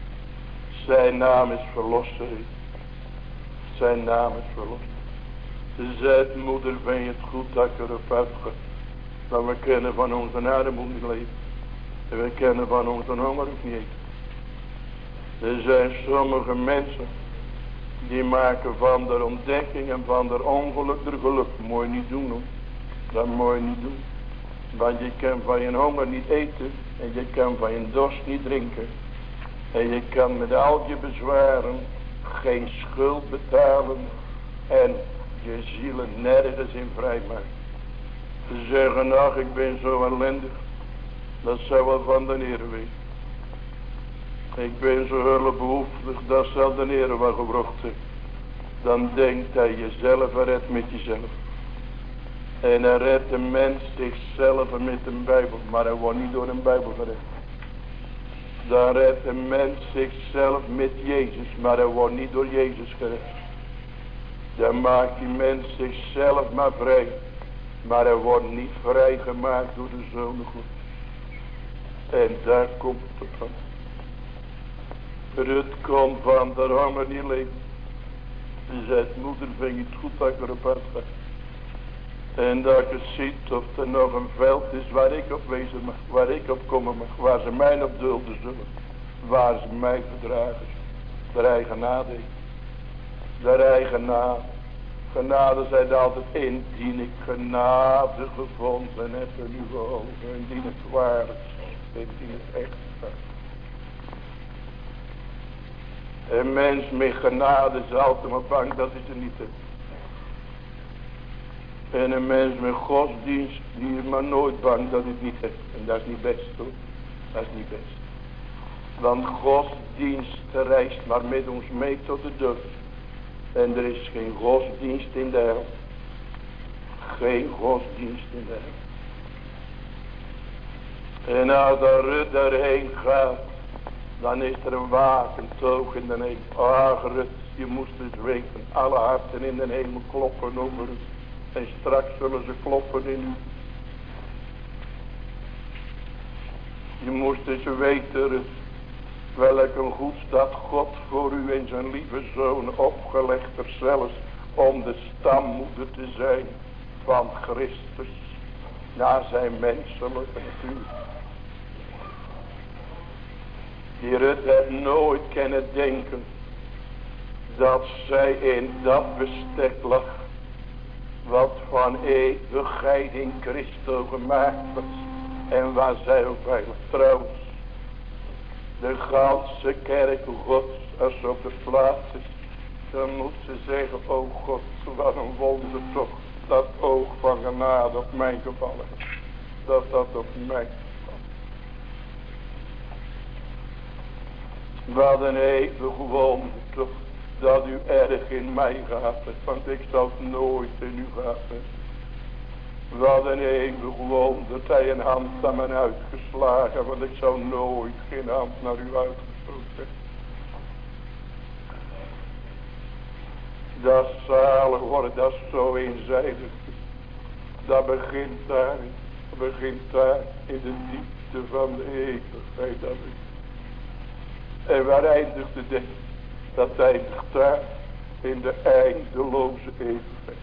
Zijn naam is verlosser. Zijn naam is verlosser. Zet moeder, vind je het goed dat ik erop uitga. Dat we kennen van onze armoede niet leven. En we kennen van onze honger ook niet eten. Er zijn sommige mensen die maken van de ontdekking en van de ongeluk der geluk. Moet je niet doen hoor. Dat moet je niet doen. Want je kan van je honger niet eten. En je kan van je dorst niet drinken. En je kan met al je bezwaren geen schuld betalen. En je zielen nergens in vrijmaken. Ze zeggen, ach ik ben zo ellendig. Dat zou wel van de Heer wezen. Ik ben zo hulpbehoeftig, dat zal de Heer wel gebracht zijn. Dan denkt hij jezelf redt met jezelf. En hij redt de mens zichzelf met een Bijbel. Maar hij wordt niet door een Bijbel gered. Dan redt de mens zichzelf met Jezus. Maar hij wordt niet door Jezus gered. Dan maakt die mens zichzelf maar vrij. Maar hij wordt niet vrijgemaakt door de Zoon God. En daar komt het van. Het komt van de honger niet leven. Ze zei, moeder, vind je het goed dat ik erop uitga. En dat je ziet of er nog een veld is waar ik op wezen mag. Waar ik op komen mag. Waar ze mij op dulden zullen. Waar ze mij verdragen. De eigen genade. De eigen genade. Genade zei altijd, indien ik genade gevonden heb in uw ogen. Indien het waar is. Indien het echt is. Een mens met genade is altijd maar bang dat hij ze niet heeft. En een mens met godsdienst, die is maar nooit bang dat hij het niet heeft. En dat is niet best hoor. Dat is niet best. Want godsdienst reist maar met ons mee tot de dood. En er is geen godsdienst in de hel. Geen godsdienst in de hel. En als de Rut daarheen gaat, dan is er een wakentoog in de hemel. Ah Rut, je moest eens weten, alle harten in de hemel kloppen over u. En straks zullen ze kloppen in u. Je moest eens weten, Rut, welk een goed staat God voor u en zijn lieve zoon opgelegd er zelfs om de stammoeder te zijn van Christus naar zijn menselijke natuur. Die Rut heeft nooit kunnen denken dat zij in dat bestek lag wat van eeuwigheid in Christus gemaakt was en waar zij ook bij was. Trouwens, de ganse kerk Gods, als ze op de plaats is, dan moet ze zeggen, o God, wat een wonder toch, dat oog van genade op mij gevallen is. Dat dat op mij gevallen is. Wat een eeuwig wonder toch, dat u erg in mij gehad hebt, want ik zal het nooit in u gehad hebben. Wat een eeuwig wonder dat hij een hand aan mij uitgeslagen, want ik zou nooit geen hand naar u uitgestoken hebben. Dat zalig worden, dat is zo eenzijdig. Dat begint daar, dat begint daar in de diepte van de eeuwigheid. Dat is. En waar eindigt het dit? Dat eindigt daar in de eindeloze eeuwigheid.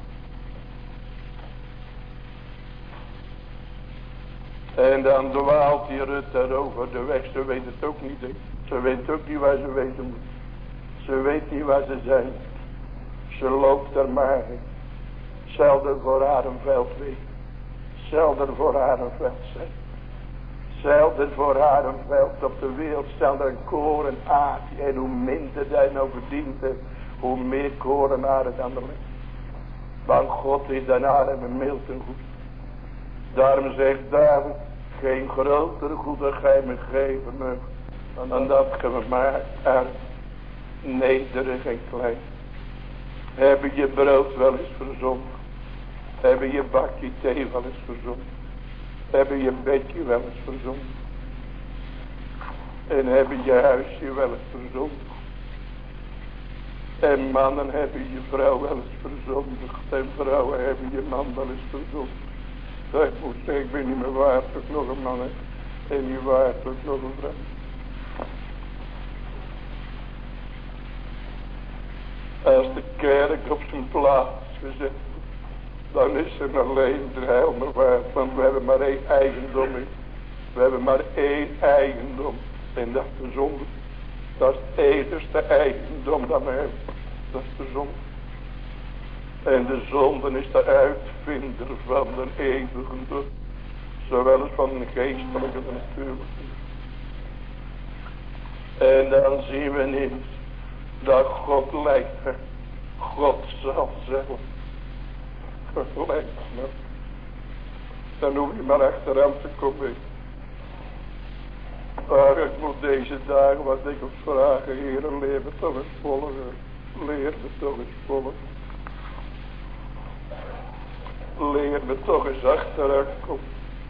En dan dwaalt die Rut daar over de weg. Ze weet het ook niet. He. Ze weet ook niet waar ze wezen moet. Ze weet niet waar ze zijn. Ze loopt er maar in. Zelden voor haar een veld weet. Zelden voor haar een veld zijn. Zelden voor haar een veld op de wereld. Zelden een koren aard. En hoe minder hij nou verdient heeft, hoe meer korenaren dan de mens. Want God is dan arm mild en goed. Daarom zegt David, geen grotere goed dat gij me geven mag, dan dat ge me maakt arm, nederig en klein. Hebben je brood wel eens verzonken? Hebben je bakje thee wel eens verzonken? Hebben je bedje wel eens verzonken? En hebben je huisje wel eens verzonken? En mannen hebben je vrouw wel eens verzondigd. En vrouwen hebben je man wel eens verzondigd. Dat ik moet zeggen, ik ben niet meer waard dat ik nog een man heb. En niet waard dat ik nog een vrouw. Als de kerk op zijn plaats gezet, dan is er alleen de heil maar waard. Want we hebben maar één eigendom. We hebben maar één eigendom. En dat is de zonde. Dat is het enigste eigendom dat we hebben. Dat is de zonde. En de zonde is de uitvinder van de eeuwige dood. Zowel als van de geestelijke en de natuurlijke. En dan zien we niet dat God leidt. God zal zelf verleiden. Dan hoef je maar achteraan te komen. Maar ik moet deze dagen wat ik op vragen, Heer, leer me toch eens volgen. Leer me toch eens volgen. Leer me toch eens achteruit komen.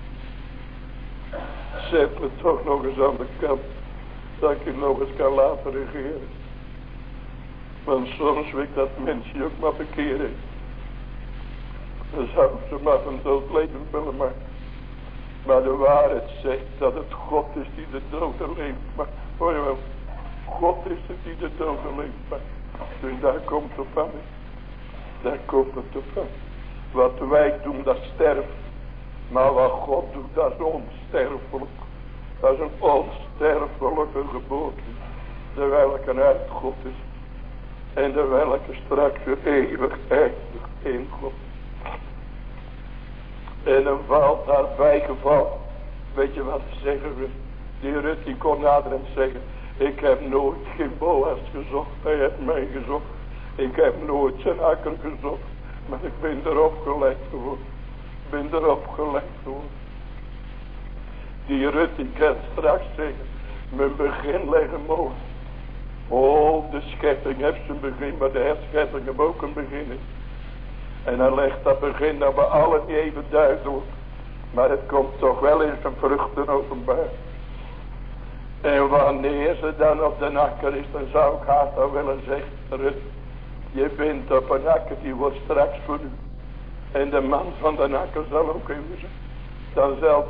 Zet me toch nog eens aan de kant. Dat ik je nog eens kan laten regeren. Want soms weet ik dat mensen ook maar bekeren. Dan zou ik ze maar van dood leven willen maken. Maar de waarheid zegt dat het God is die de dood alleen maakt. Hoor je wel? God is het die de dood alleen maakt. Dus daar komt het op aan. Daar komt het op aan. Wat wij doen, dat sterft. Maar wat God doet, dat is onsterfelijk. Dat is een onsterfelijke geboorte. De welke uit God is. En de welke straks voor eeuwig eindigt in God. En dan valt daarbij geval. Weet je wat ze zeggen? Die Rut die kon naderend zeggen. Ik heb nooit geen Boas gezocht. Hij heeft mij gezocht. Ik heb nooit zijn akker gezocht. Maar ik ben erop gelegd geworden. Ik ben erop gelegd geworden. Die Rut die kan straks zeggen. Mijn begin leggen mogen. Oh, de schepping heeft zijn begin. Maar de herschepping heeft ook een begin. En hij legt dat begin dan bij allen niet even duidelijk. Maar het komt toch wel in zijn vruchten openbaar. En wanneer ze dan op de akker is, dan zou ik haar dan willen zeggen. Rut, je bent op een akker, die wordt straks voor u. En de man van de akker zal ook even zijn. Dan zelf.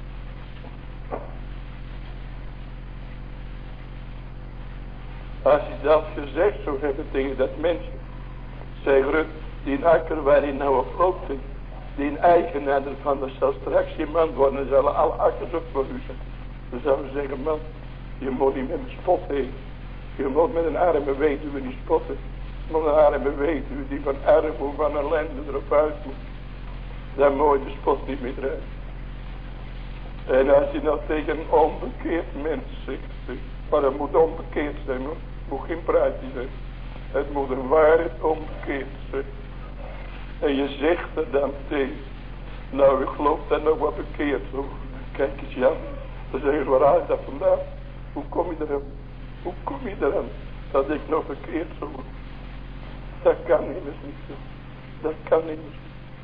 Als je dat gezegd zou hebben tegen dat mensje. Zeg Rut, die akker waar hij nou op loopt. Die eigenaar van de zal straks je man worden. Dan zullen alle akkers ook voor u zijn. Dan zouden ze zeggen, man, je moet niet met een spot heen. Je moet met een arme weduwe die spotten. Met een arme weduwe die van armoede, van ellende erop uit moet. Dan moet je de spot niet meer drijven. En als je nou tegen een onbekeerd mens zegt. Maar dat moet onbekeerd zijn hoor. Het moet geen praatje zijn. Het moet een waarheid onbekeerd zijn. En je zegt er dan tegen. Nou, ik geloof dat nog wat bekeerd hoor. Kijk eens Jan. Dan zeggen ze, waar haal je dat vandaan? Hoe kom je eraan? Hoe kom je eraan? Dat ik nog verkeerd zou worden. Dat kan immers niet. Dat kan immers niet.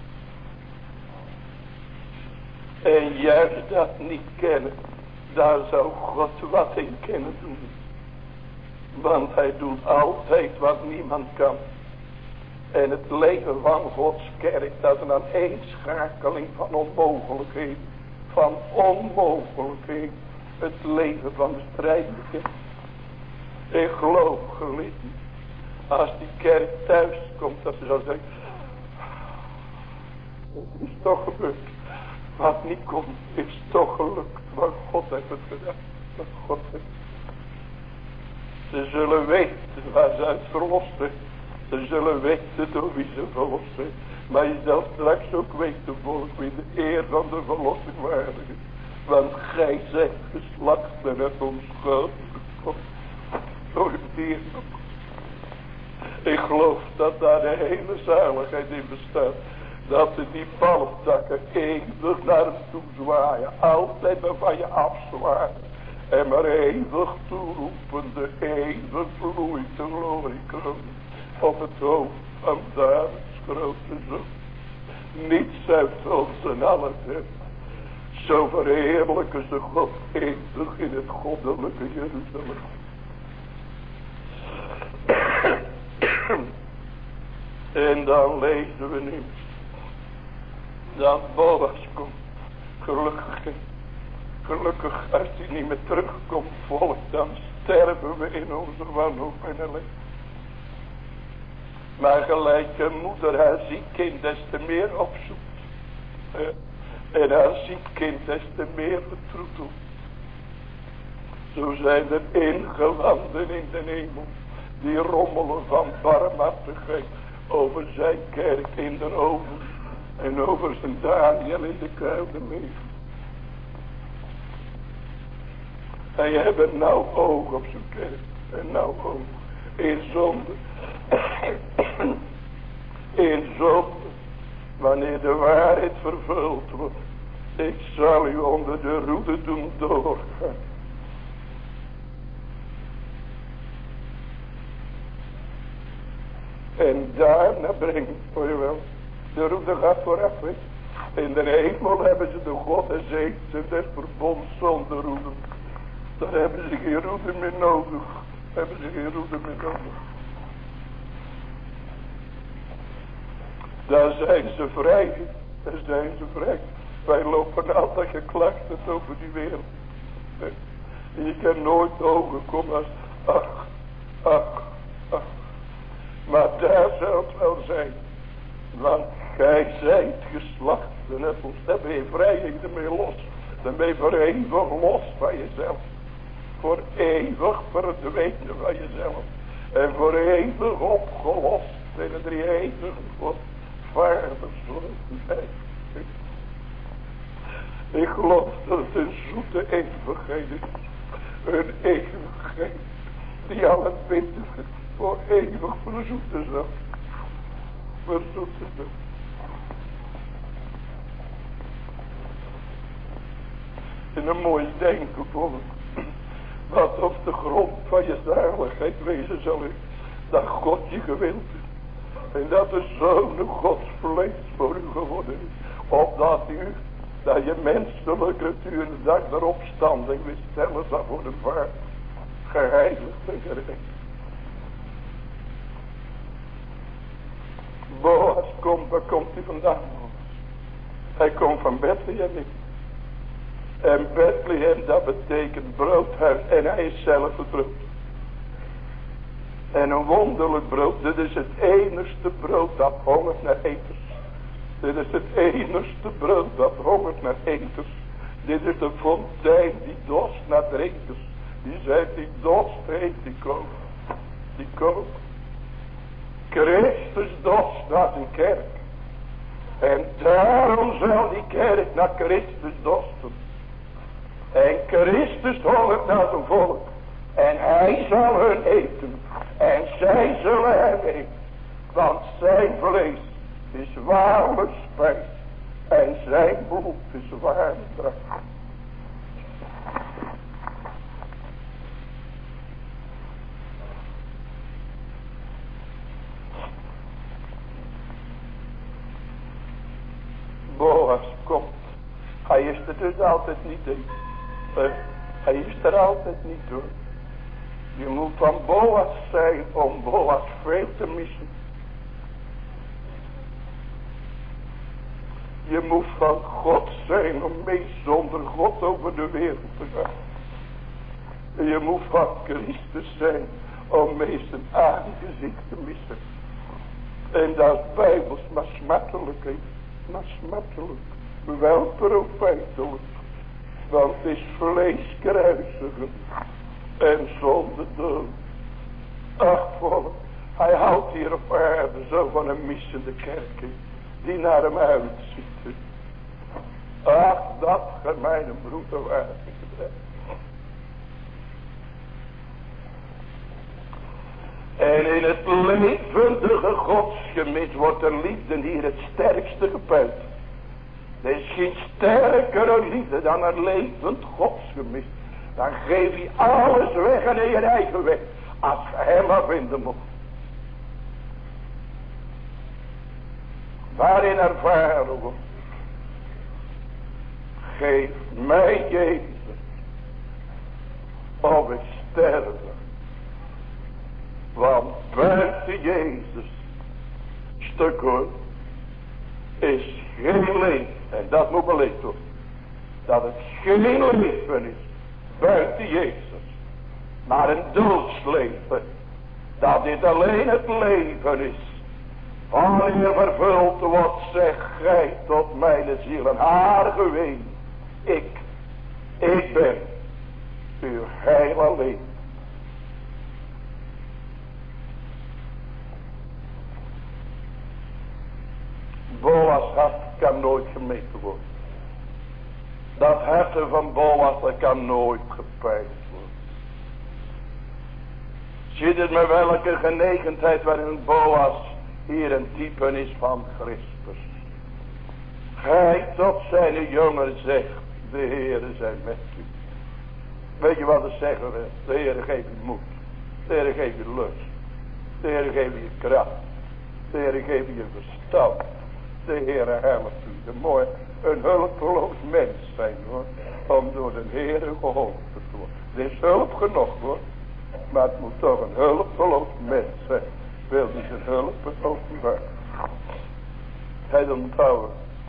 En juist dat niet kennen. Daar zou God wat in kunnen doen. Want hij doet altijd wat niemand kan. En het leven van Gods kerk, dat is een aaneenschakeling van onmogelijkheden. Van onmogelijkheden. Het leven van de strijdelijke. Ik geloof, geliefd, als die kerk thuis komt, dat ze zal zeggen, het is toch gebeurd. Wat niet komt, is toch gelukt. Maar God heeft het gedaan. Maar God heeft het. Ze zullen weten waar ze uit verlost zijn. Ze zullen weten door wie ze verlost zijn. Maar je zal straks ook weten, volk, wie de eer van de verlossing waardig is. Want gij zijt geslacht en hebt onschuldig door het dier. Ik geloof dat daar de hele zaligheid in bestaat. Dat ze die balftakken eeuwig naar hem toe zwaaien. Altijd maar van je afzwaaien. En maar eeuwig toeroepende, eeuwig vloeit de gloriekroon op het hoofd van Davids grote zoon. Niets uit ons en alles hebben. Zo verheerlijken ze God eeuwig in het goddelijke Jeruzalem. En dan lezen we nu dat Boas komt. Gelukkig, gelukkig als hij niet meer terugkomt, volk, dan sterven we in onze wanhoop en ellende. Maar gelijk een moeder haar ziek kind des te meer opzoekt. En haar ziek kind des te meer betroetelt. Zo zijn er ingelanden in de hemel. Die rommelen van barmhartigheid over zijn kerk in de oven. En over zijn Daniel in de kruidenleef. En je hebt een nauw oog op zijn kerk. Een nauw oog. In zonde. In zonde. Wanneer de waarheid vervuld wordt. Ik zal u onder de roede doen doorgaan. En daarna breng ik voor je wel. De roede gaat vooraf. He. In de hemel hebben ze de God en zegen des verbonds zonder roede. Daar hebben ze geen roede meer nodig. Hebben ze geen roede meer nodig. Daar zijn ze vrij. Daar zijn ze vrij. Wij lopen altijd geklacht over die wereld. Je kan nooit overkomen als ach, ach, ach. Maar daar zal het wel zijn. Want gij zijt geslacht. Dan ben je vrij ermee los. Dan ben je voor eeuwig los van jezelf. Voor eeuwig verdwenen van jezelf. En voor eeuwig opgelost. In de drie eeuwige God. Vader, Zoon, ik geloof dat het een zoete eeuwigheid is. Een eeuwigheid. Die al het bittere voor eeuwig verzoeten zal. Verzoeten zal. En een mooi denken vond ik. Wat of de grond van je zaligheid wezen zal is. Dat God je gewild is. En dat de Zoon Gods vlees voor u geworden is. Opdat u, dat je menselijke natuur de dag der opstanding weer stellen zal voor de vaart. Geheiligd en gerecht. Boas komt, waar komt hij vandaan? Hij komt van Bethlehem. En Bethlehem, dat betekent broodhuis. En hij is zelf het brood. En een wonderlijk brood. Dit is het enigste brood dat hongert naar eters. Dit is het enigste brood dat hongert naar eters. Dit is de fontein die dorst naar drinkers. Die zegt die dorst heet, die koopt. Die koopt. Christus dorst naar zijn kerk. En daarom zal die kerk naar Christus dorsten. En Christus hongert naar zijn volk. En hij zal hun eten. En zij zullen hem eten. Want zijn vlees is waarlijk spijs. En zijn bloed is waarlijk drank. Boas komt. Hij is er dus altijd niet in. Uh, hij is er altijd niet door. Je moet van Boas zijn om Boas veel te missen. Je moet van God zijn om mee zonder God over de wereld te gaan. En je moet van Christus zijn om mee zijn aangezicht te missen. En dat is bijbels, maar smartelijk. Maar smartelijk. Wel profijtelijk. Want het is vlees kruisigen. En zonder dood. Ach volk. Hij houdt hier op aarde zo van een missende kerk. Die naar hem uitziet. Ach dat gaat mijn broeder waardig. En in het levendige godsgemis wordt de liefde hier het sterkste gepeld. Er is geen sterkere liefde dan een levend godsgemis. Dan geef je alles weg en in je eigen weg. Als je hem maar vinden moet. Waarin ervaren we. Geef mij Jezus. Of ik sterf. Want buiten Jezus. Stuk hoor. Is geen leven. En dat moet beleefd worden. Dat het geen leven is. Buiten Jezus. Maar een doodsleven. Dat dit alleen het leven is. Wanneer vervuld wordt, zeg gij tot mijn ziel en haar geween. Ik, ik ben uw heil alleen. Boas hart kan nooit gemeten worden. Dat hart van Boas, dat kan nooit gepijnd worden. Ziet het met welke genegenheid waarin Boas hier een type is van Christus. Hij tot zijn jongen zegt, de Heere zijn met u. Weet je wat het zeggen wil? De Heere geeft je moed. De Heere geeft je lust. De Heere geeft je kracht. De Heere geeft je verstand. De Heere helpt u. De mooi, een hulpeloos mens zijn hoor. Om door de Heere geholpen te worden. Er is hulp genoeg hoor. Maar het moet toch een hulpeloos mens zijn. Wil hij zijn hulp openbaar. Hij onthoudt.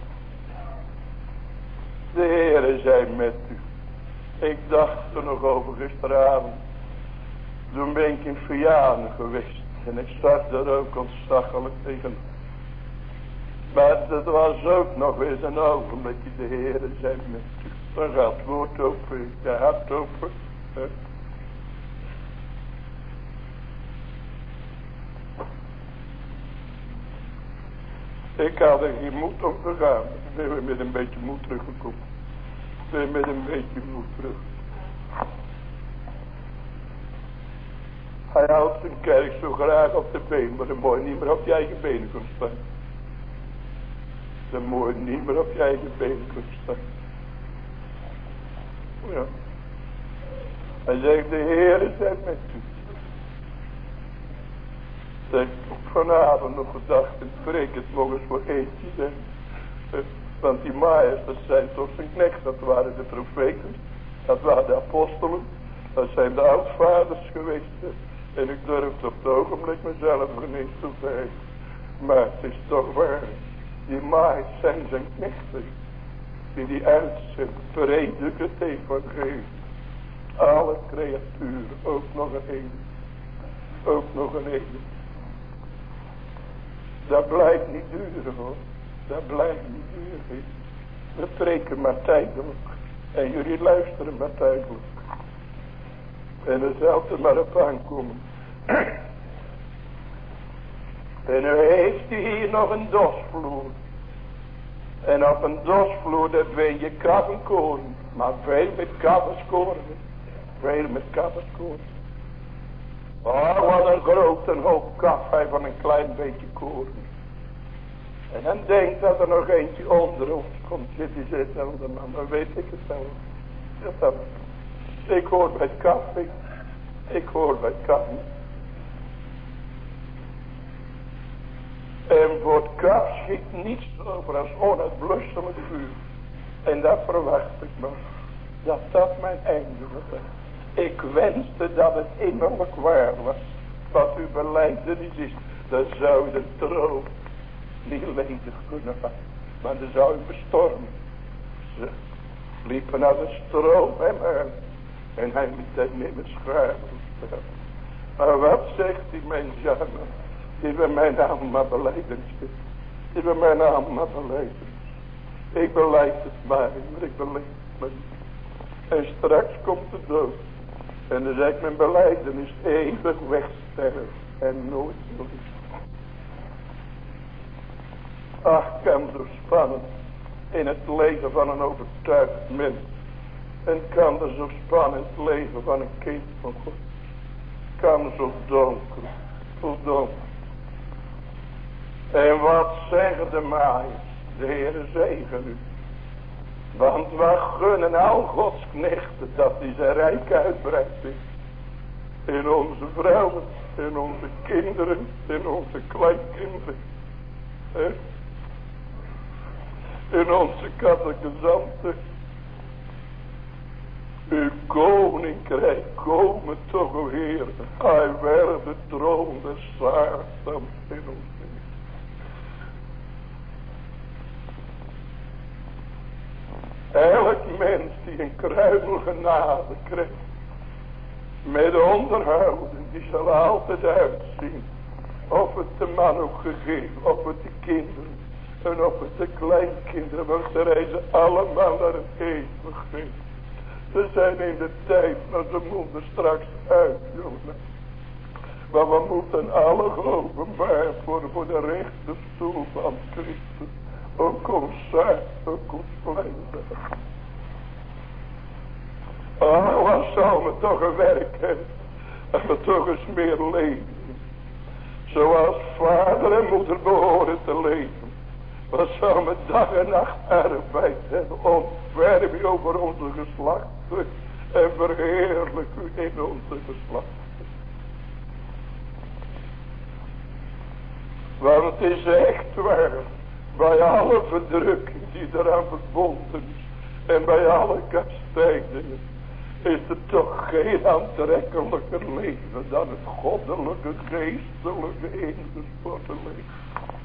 De Heere zij met u. Ik dacht er nog over gisteravond. Toen ben ik in Vianen geweest. En ik zag daar ook ontzaglijk tegen. Maar dat was ook nog eens een ogenblikje. De Heere zij met u. Dan gaat het woord open. Je hart open. He. Ik had er geen moed om te gaan. Ik ben weer met een beetje moed teruggekomen. Ik ben met een beetje moed terug. Hij houdt zijn kerk zo graag op de been, maar dan moet je niet meer op je eigen benen kunnen staan. Dan moet je niet meer op je eigen benen kunnen staan. Ja. Hij zegt, de Heere zij met u. Ik heb vanavond nog gedacht, en spreek het nog eens voor eentje zijn. Want die Maaiers, dat zijn toch zijn knechts, dat waren de profeten, dat waren de apostelen, dat zijn de oudvaders geweest. En ik durf op het ogenblik mezelf er niet toe te geven. Maar het is toch waar, die Maaiers zijn zijn knechten, die die uitzend, prediken het evangelie. Alle creaturen, ook nog een één, ook nog een één. Dat blijft niet duren hoor. Dat blijft niet duren. We preken maar tijdelijk. En jullie luisteren maar tijdelijk. En er zal er maar op aankomen. En nu heeft u hier nog een dosvloer. En op een dosvloer dat ben je kaf en koren. Maar veel met kaf en koren. Veel met kaf en koren. Oh, wat een grote hoop kaf hij van een klein beetje koren. En dan denkt dat er nog eentje onder ons komt. Dit is hetzelfde man, dan weet ik het wel. Dat ik hoor bij het kaf, ik, ik hoor bij het kaf. En voor het kaf schiet niets over als onuitblusselijk vuur. En dat verwacht ik nog. Dat dat mijn einde was. Ik wenste dat het innerlijk waar was. Wat uw belijdenis is. Dan zou de troon niet ledig kunnen gaan. Maar dan zou u bestormen. Ze liepen naar de stroom hem aan. En hij liet het niet meer schrijven. Maar wat zegt die mens? Ja, die bij mijn naam maar belijdenis. Die bij mijn naam maar belijdenis. Ik beleid het maar, maar ik beleid het maar. En straks komt de dood. En dan zeg ik, mijn belijdenis eeuwig wegsterven. En nooit meer. Ach, kan zo spannend in het leven van een overtuigd mens. En kan er zo spannend leven van een kind van God. Kan zo donker, zo donker. En wat zeggen de maaiers? De Heere zegen u. Want wij gunnen al Gods knechten dat hij zijn rijk uitbreidt. In onze vrouwen, in onze kinderen, in onze kleinkinderen. He? In onze kattekizanten. Uw koninkrijk komen toch, o Heer. Hij werd de troon des Satans in ons. Elk mens die een kruimel genade krijgt, met onderhouden, die zal altijd uitzien Of het de man ook gegeven, of het de kinderen. En of het de kleinkinderen, want ze reizen allemaal naar het eeuwig. Ze zijn in de tijd, maar ze moeten straks uit, jongen. Maar we moeten alle geopenbaard worden voor de rechterstoel van Christus. Ook ons zaad, ook ons vlees. Oh, wat zou me toch een werk hebben. En we toch eens meer leven. Zoals vader en moeder behoren te leven. Wat zou me dag en nacht arbeid hebben. Ontferm u over onze geslachten. En verheerlijk u in onze geslachten. Want het is echt waar. Bij alle verdrukking die eraan verbonden is. En bij alle kastijdingen. Is er toch geen aantrekkelijker leven dan het goddelijke, geestelijke, ingespotte leven.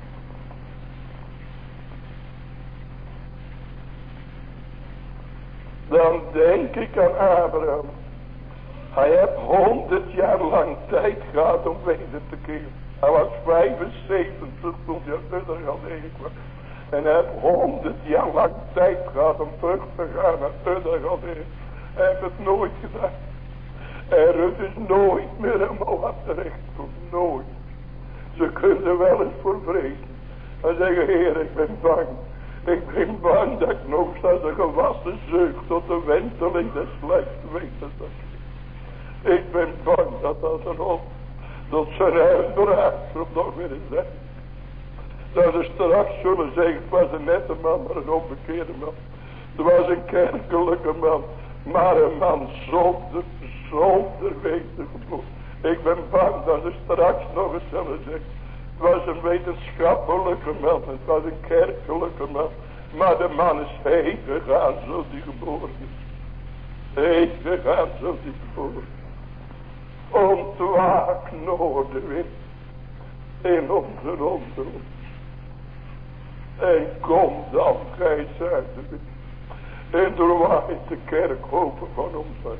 Dan denk ik aan Abraham. Hij heeft honderd jaar lang tijd gehad om weder te keren. Hij was vijfenzeventig toen hij uit Ur Galdeeën kwam. En hij heeft honderd jaar lang tijd gehad om terug te gaan naar Ur Galdeeën. Hij heeft het nooit gedaan. En Rut is nooit meer in Moab terechtkomen. Nooit. Ze kunnen wel eens voor vrezen. En zeggen, Heer, ik ben bang. Ik ben bang dat ik nog als een gewassen zeug tot de wenteling des slechts weten zal. Ik ben bang dat als een hond tot zijn uitbraak er nog weer in zijn. Dat ze straks zullen zeggen, het was een nette man, maar een onbekeerde man. Het was een kerkelijke man, maar een man zonder, zonder weten geboren. Ik ben bang dat ze straks nog eens zullen zeggen. Het was een wetenschappelijke man, het was een kerkelijke man. Maar de man is heen gegaan zoals hij geboren is. Heen gegaan zoals hij geboren is. Ontwaak noordenwind in onze ondergrond. En kom dan gij zuidenwind. En doorwaait de kerkhoven van ons hart.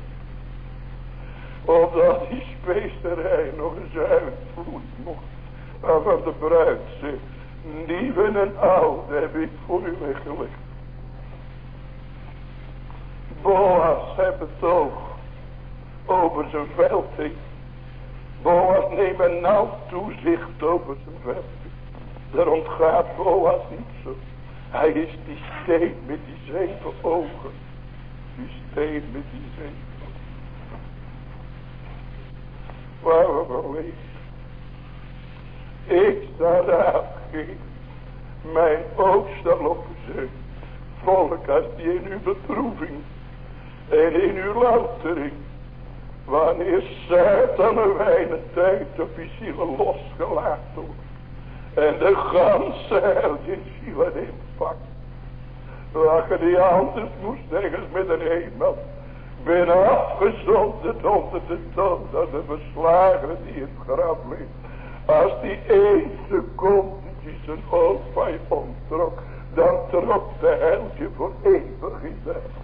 Opdat die specerij nog eens uitvloeit mocht. Waarvan de bruid zegt. Nieuw en oud heb ik voor u weggelegd. Boas heeft het oog over zijn veld heen. Boas neemt een nauw toezicht over zijn veld. Daar ontgaat Boas niet zo. Hij is die steen met die zeven ogen. Die steen met die zeven ogen. Waar we van leven. Ik zal raad geven. Mijn oog zal opzien. Volk als die in uw beproeving. En in uw loutering. Wanneer Satan een weinig tijd op uw zielen losgelaten wordt. En de ganse hel je zielen inpakt. Waar die anders moest zeggen met een eenmaal. Ben afgezonderd onder de dood. Dat de verslagen die in het graf ligt. Als die één seconde zijn oog van je omtrok. Dan trok de hel je voor eeuwig in de hel.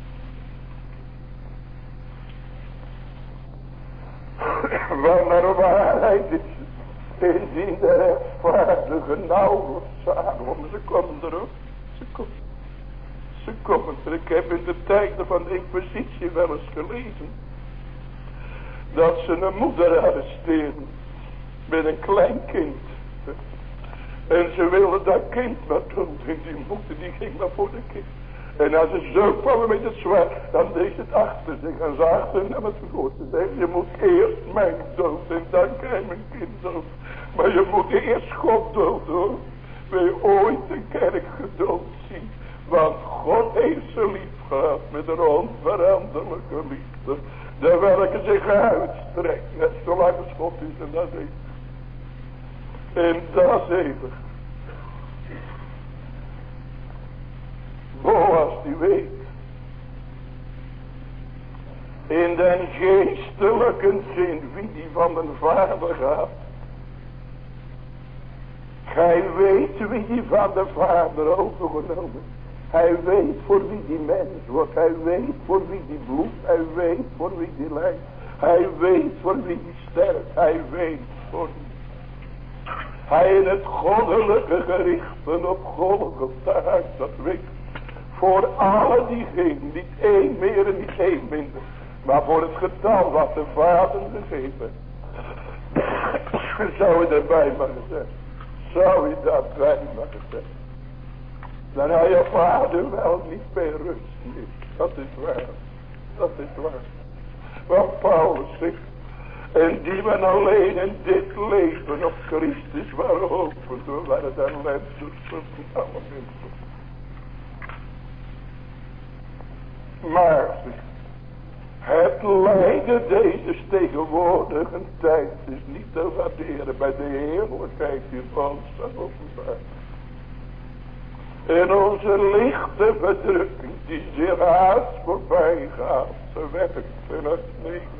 Want naar waarheid is het. Indien de rechtvaardige nauwelijks samen. Ze komen erop. Ze komen. Ze komen er. Ik heb in de tijden van de inquisitie wel eens gelezen. Dat ze een moeder arresteren. Met een klein kind. En ze wilden dat kind maar doen. En die moeder die ging maar voor de kind. En als ze zo kwamen met het zwaard, dan deed het achter zich. En ze achter hem het vergoed. Ze zei, je moet eerst mijn dood en dan krijg mijn kind dood. Maar je moet eerst God dood hoor. Wil je ooit de kerk gedood zien. Want God heeft ze lief gehad met een onveranderlijke liefde. De welke zich uitstrekt. Net zolang als God is en dat is. En dat is eeuwig. Boas die weet. In den geestelijke zin wie die van den vader gaat. Gij weet wie die van de vader overgenomen. Hij weet voor wie die mens wordt. Hij weet voor wie die bloedt. Hij weet voor wie die lijdt. Hij weet voor wie die sterft. Hij weet voor wie. hij in het goddelijke gerichten op Golgotha uit dat weet. Voor alle diegenen, niet één meer en niet één minder. Maar voor het getal wat de Vader gegeven. Zou je daarbij mogen zeggen. Zou je daarbij mogen zeggen. Dan hij je Vader wel niet meer rust neemt. Dat is waar. Dat is waar. Wat Paulus zegt. En die men alleen in dit leven op Christus waren hopen. Door waar het ellendig van alle mensen. Maar het lijden deze tegenwoordige tijd is niet te waarderen bij de heerlijkheid die van ons zal openbaren. In onze lichte verdrukking die zeer haast voorbij gaat, ze werkt in het leven.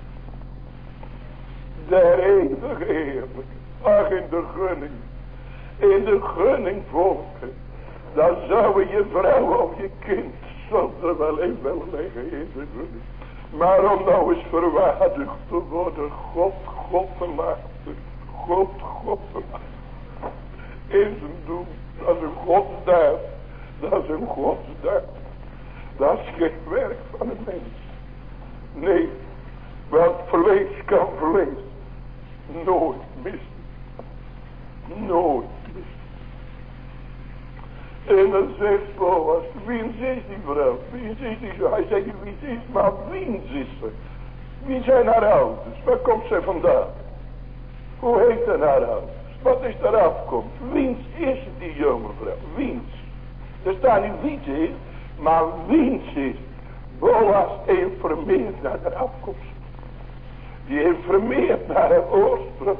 Der eeuwige heerlijk, ach in de gunning, in de gunning volken, dan zou je vrouw of je kind zonder wel een wel liggen in de gunning. Maar om nou eens verwaardigd te worden, God, God te laten, God, God te laten, in zijn doel, dat is een godsdaad, dat is een godsdaad, dat is geen werk van een mens. Nee, want vlees kan vlees nooit missen, nooit missen. En dan zegt Boas, wiens is die vrouw? Wiens is die vrouw? Hij zegt, wiens is, maar wiens is ze? Wie zijn haar ouders? Waar komt ze vandaan? Hoe heet dan haar ouders? Wat is haar afkomst? Wiens is die jonge vrouw? Wiens? Er staat niet wiens is, maar wiens is. Boas informeert naar haar afkomst. Die informeert naar haar oorsprong.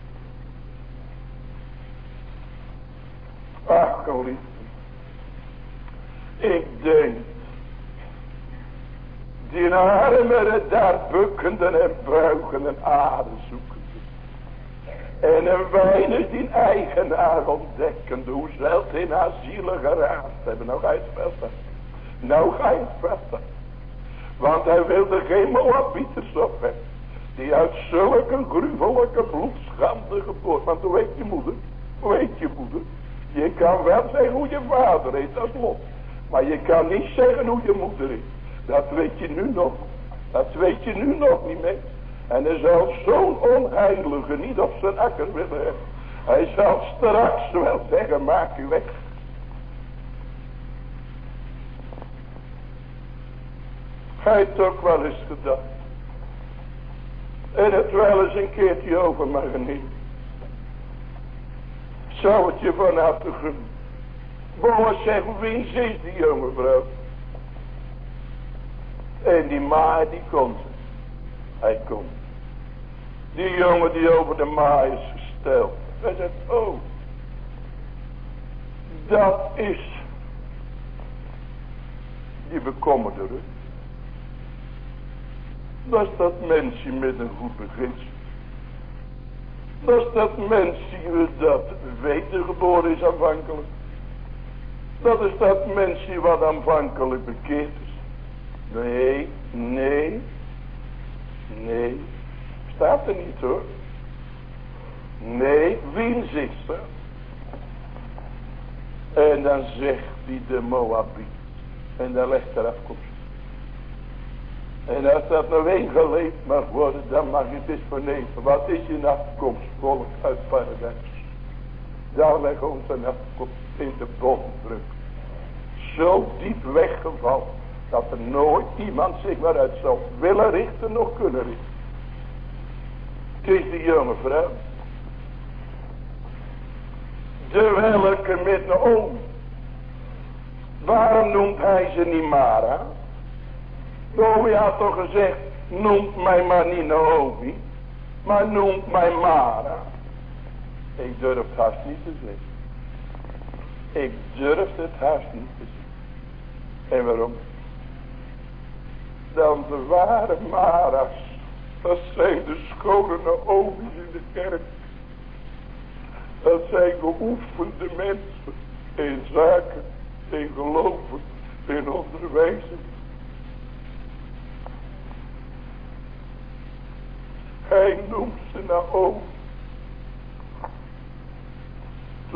Ach, geliefde. Ik denk, die armen daar bukkenden en buigenden aarde zoekende. En een weinig die eigenaar ontdekkende, hoe zelfs in haar zielen geraakt hebben. Nou ga je het verder. Nou ga je het verder. Want hij wilde geen Moabieters op hebben. Die uit zulke gruwelijke bloedschande geboren. Want hoe heet je moeder? Hoe heet je moeder? Je kan wel zeggen hoe je vader heet, dat is lot. Maar je kan niet zeggen hoe je moeder is. Dat weet je nu nog. Dat weet je nu nog niet meer. En hij zal zo'n onheilige niet op zijn akker willen hebben. Hij zal straks wel zeggen, maak u weg. Hij heeft ook wel eens gedacht. En het wel eens een keertje over mag nemen. Zou het je van harte gunnen. Boas zegt, wiens is die jonge vrouw? En die maai die komt. Hij komt. Die jongen die over de maai is gesteld. Hij zegt, oh. Dat is. Die bekommerde. Dat is dat mensje met een goed beginsel. Dat is dat mensje dat wedergeboren is aanvankelijk. Dat is dat mensje wat aanvankelijk bekeerd is. Nee, nee, nee. Staat er niet hoor. Nee, wiens is er? En dan zegt hij de Moabiet. En dan legt er afkomst. En als dat nog één geleefd mag worden, dan mag je het eens vernemen. Wat is je afkomst, volk uit paradijs? Daar legt ons een afkomst in de bodemdruk. Zo diep weggevallen, dat er nooit iemand zich maar uit zou willen richten, nog kunnen richten. Het is die jonge vrouw. De welke met Naomi. Waarom noemt hij ze niet Mara? Naomi had toch gezegd, noemt mij maar niet Naomi, maar noemt mij Mara. Ik durf het haast niet te zeggen. Ik durf het haast niet te zeggen. En waarom? Dan de ware Mara's, dat zijn de schone Naomi's in de kerk. Dat zijn geoefende mensen in zaken, in geloven, in onderwijzing. Hij noemt ze Naomi.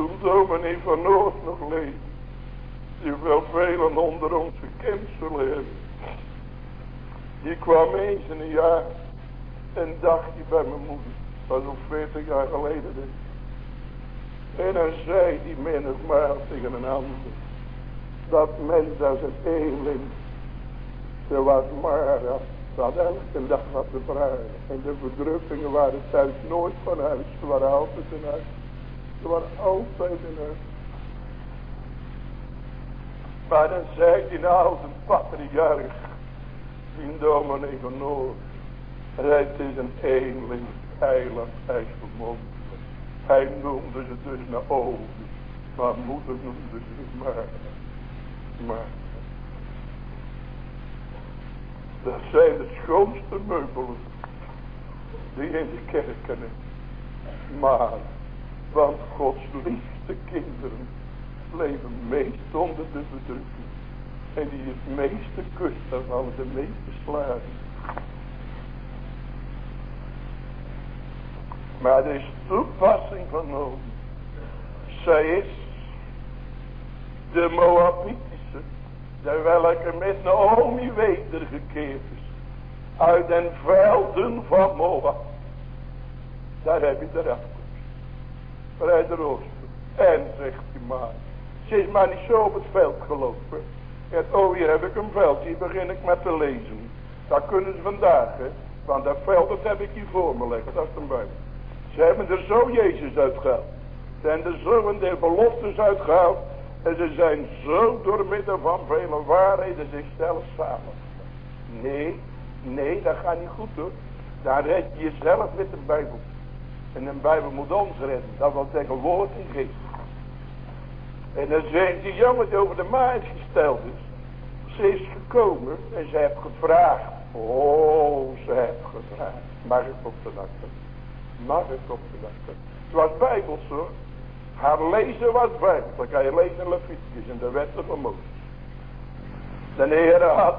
toen dominee van Noord nog leefde, die wel velen onder ons gekend zullen hebben. Die kwam eens in een jaar een dagje bij mijn moeder. Dat was al veertig jaar geleden. Dus. En dan zei die menigmaal tegen een ander. Dat mens als een eenling. Ze was maar. Ze had elke dag wat te vragen. En de verdrukkingen waren thuis nooit van huis. Ze waren altijd in huis. Ze waren altijd in huis. Maar dan zei die oude patriarch. Die dominee van Noord. Het is een eenling. Eiland IJsselmonde. Hij noemde ze dus Naomi. Maar moeder noemde ze maar. Maar. Dat zijn de schoonste meubelen. Die in de kerken is. Maar. Want Gods liefste kinderen. Leven meest onder de verdrukking. En die het meeste kust daarvan. De meeste slagen. Maar er is toepassing van nodig. Zij is de Moabitische, de welke met Naomi wedergekeerd is. Uit den velden van Moab. Daar heb je de afkomst. Vanuit de oosten. En zegt hij maar. Ze is maar niet zo op het veld gelopen. En oh, hier heb ik een veld. Hier begin ik met te lezen. Dat kunnen ze vandaag, hè. Want dat veld, dat heb ik hier voor me liggen. Dat is een Bijbel. Ze hebben er zo Jezus uitgehaald. Ze hebben er zo de beloftes uitgehaald. En ze zijn zo door middel van vele waarheden zichzelf samen. Nee, nee, dat gaat niet goed hoor. Daar red je jezelf met de Bijbel. En een Bijbel moet ons redden. Dat wil zeggen woord en geest. En dan zegt die jongen die over de maat gesteld is. Ze is gekomen en ze heeft gevraagd. Oh, ze heeft gevraagd. Mag ik op de nacht? Mag ik op de nacht? Het was Bijbels hoor. Haar lezen was Bijbels. Dan kan je lezen in Leviticus in de wetten van Mozes. De Heer had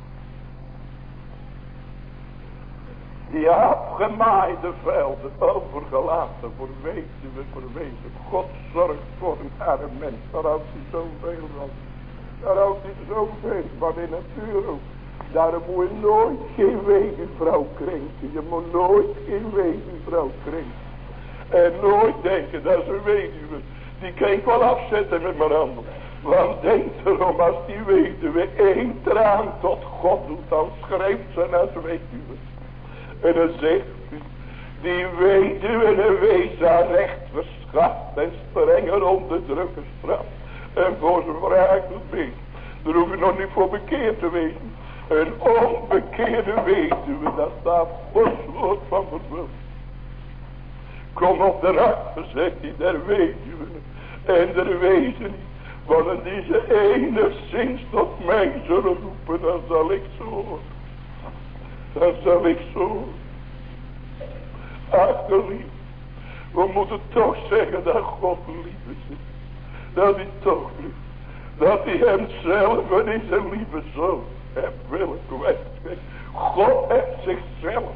die afgemaaide velden overgelaten voor wezen, voor wezen. God zorgt voor een arme mens. Daar houdt hij zoveel van. Daar houdt hij zoveel van in natuur ook. Daarom moet je nooit geen wegenvrouw krenken. Je moet nooit geen wegenvrouw krenken. En nooit denken dat is een weduwe. Die kan ik wel afzetten met mijn handen. Want denk erom, als die weduwe één traan tot God doet, dan schrijft ze als weduwe. En dan zegt hij, die weduwe en wees haar recht verschaft en strenger onderdrukken straf. En voor zijn wraak doet beet. Daar hoef je nog niet voor bekeerd te wezen. Een onbekeerde weduwe, dat staat Gods woord van vervuld. Kom op de achter, zegt hij, der weduwe en der wezen. Want die ze enigszins tot mij zullen roepen, dan zal ik zo horen. Dan zal ik zo. Ach, lief. We moeten toch zeggen dat God lief is. Dat hij toch lief. Dat hij hemzelf en in zijn lieve zoon heeft willen kwijt. God heeft zichzelf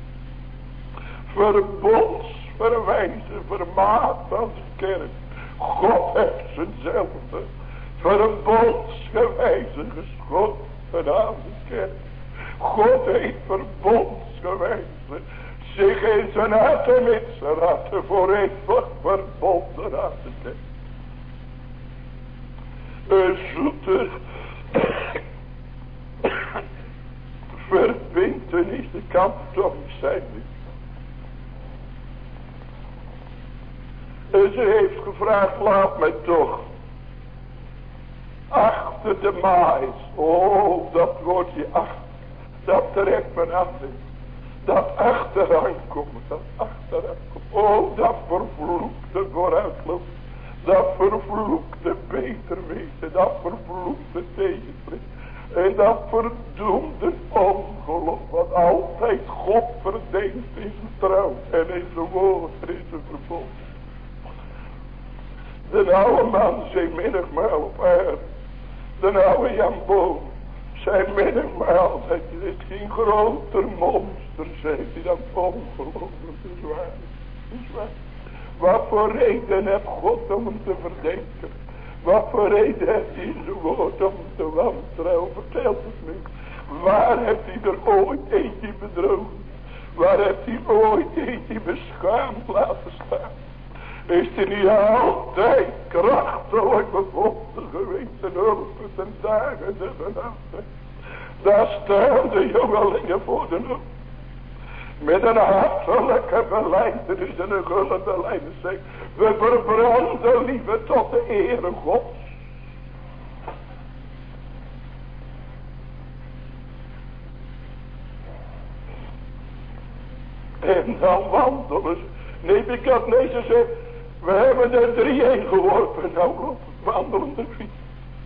verbonds verwijzen, vermaat aan de kerk. God heeft zichzelf verbondsgewijze geschoten aan de kerk. God heeft verbondsgewijze zich in zijn hart en met zijn hart voor eeuwig verbonden aan de kerk. Een zoete verbintenis, de kan toch niet zijn. En ze heeft gevraagd, laat mij toch achter de maïs. Oh, dat woordje achter, dat trekt me aan. Dat achteraan komen, dat achteraan komen. Oh, dat vervloekte vooruitloop. Dat vervloekte beter weten, dat vervloekte tegenspreken. En dat verdoemde ongeloof, wat altijd God verdenkt in zijn trouw en in zijn woord en in zijn verbond. De oude man zei menigmaal op aarde, de oude Jan Boom zei menigmaal dat je dit geen groter monster zei, die dan ongelooflijk is waar, is waar. Wat voor reden heeft God om hem te verdenken? Wat voor reden heeft hij in zijn woord om hem te wantrouwen? Vertel het me. Waar heeft hij er ooit eentje bedrogen? Waar heeft hij ooit eentje beschaamd laten staan? Is hij niet altijd krachtelijk bevonden geweest en hulpen ten dagen en ten nachten? Daar staan de jongelingen voor de hulp. Met een hartelijke belijdenis en een gulle belijdenis zegt: we verbranden liever tot de ere Gods. En dan wandelen ze. Nebukadnezar zegt: we hebben er drie heen geworpen. Nou klopt, wandelen er drie.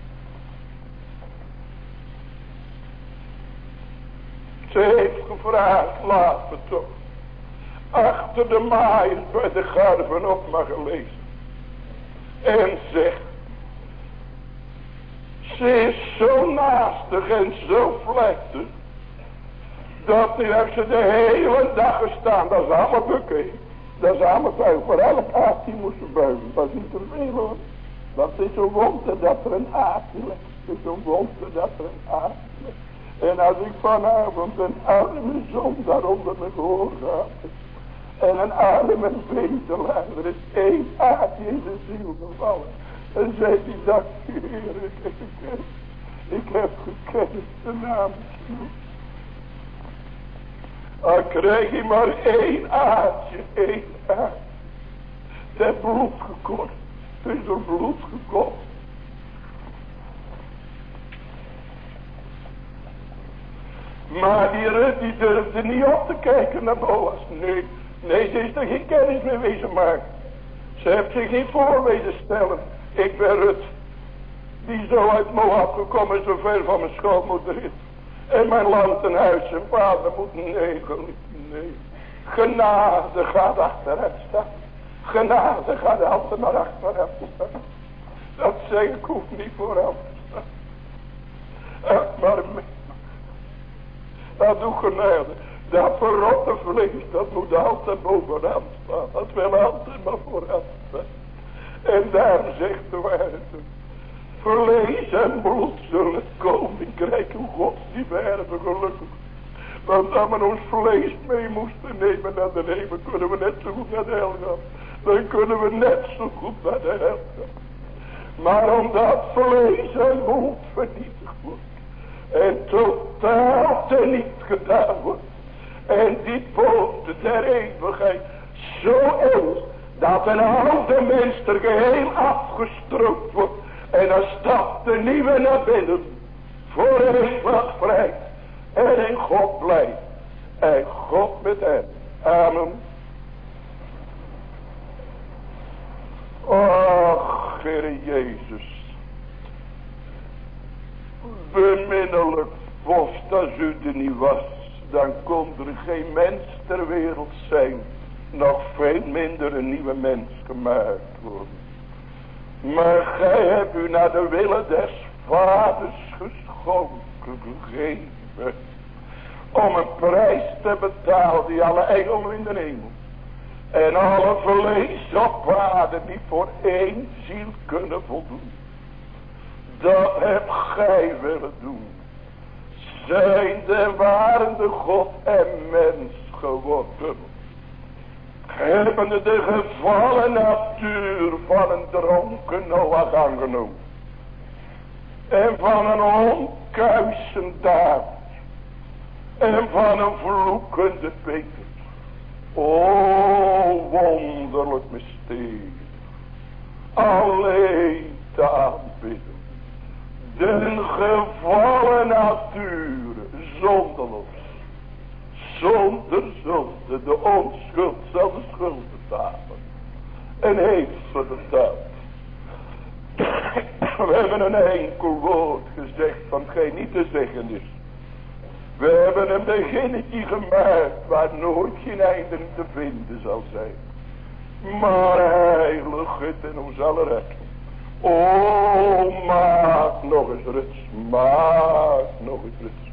Ze heeft gevraagd, laat me toch achter de maaiers bij de garven op mag lezen. En zegt: ze is zo naastig en zo vlektig, dat nu heeft ze de hele dag gestaan. Dat is allemaal bukken. Dat is allemaal buigen. Voor elk aardje moest ze buigen. Dat is niet te veel hoor. Dat is zo'n wonder dat er een aardje ligt. Het is zo'n wonder dat er een aardje ligt. En als ik vanavond een arme zondaar onder mijn gehoor ga. En een arme betelaar. Er is één aardje in de ziel gevallen. En zei hij: dank u Heer, ik heb gekend. Ik heb gekend de naam. Dan krijg je maar één aardje, één aardje. Het heeft bloed gekost. Het is door bloed gekost. Maar die Rut die durfde niet op te kijken naar Boas. Nee, nee, ze is er geen kennis mee wezen maken. Ze heeft zich niet voor wezen stellen. Ik ben Rut, die zo uit Moab gekomen is, zo ver van mijn schoonmoeder is. En mijn land en huis en vader moet, nee, nee. Genade gaat achteruit staan. Genade gaat altijd maar achteruit staan. Dat zeg ik, hoeft niet vooraf te staan. Ach, maar dat doe genade. Dat verrotte vlees, dat moet altijd bovenaan staan. Dat wil altijd maar vooraf staan. En daar zegt de waarheid: vlees en bloed zullen het koninkrijk van God niet beërven, gelukkig. Want als we ons vlees mee moesten nemen naar de hemel, kunnen we net zo goed naar de hel gaan. Dan kunnen we net zo goed naar de hel gaan. Maar omdat vlees en bloed vernietigd wordt en totaal teniet gedaan wordt, en die poort der eeuwigheid zo is dat een oude mens er geheel afgestroopt wordt, en dan stapt de nieuwe naar binnen, voor eeuwig vrij, en in God blijft, en God met hem. Amen. Och, Heer Jezus, beminnelijk vorst, als u er niet was, dan kon er geen mens ter wereld zijn, nog veel minder een nieuwe mens gemaakt worden. Maar gij hebt u naar de wille des vaders geschonken gegeven, om een prijs te betalen die alle engelen in de hemel en alle vlees op aarde niet voor één ziel kunnen voldoen. Dat hebt gij willen doen, zijnde en warende God en mens geworden, hebbende de gevallen natuur van een dronken Noach aangenomen en van een onkuisend David en van een vloekende Peter. O wonderlijk mysterie, alleen te aanbidden, de gevallen natuur zonderloos, zonder zonde, de onschuld zal de schuld betalen. En heeft ze betaald. We hebben een enkel woord gezegd van geen niet te zeggen is. We hebben een beginnetje gemaakt waar nooit geen einde te vinden zal zijn. Maar heilig het in ons alle recht. O, maak nog eens rust, maak nog eens rust.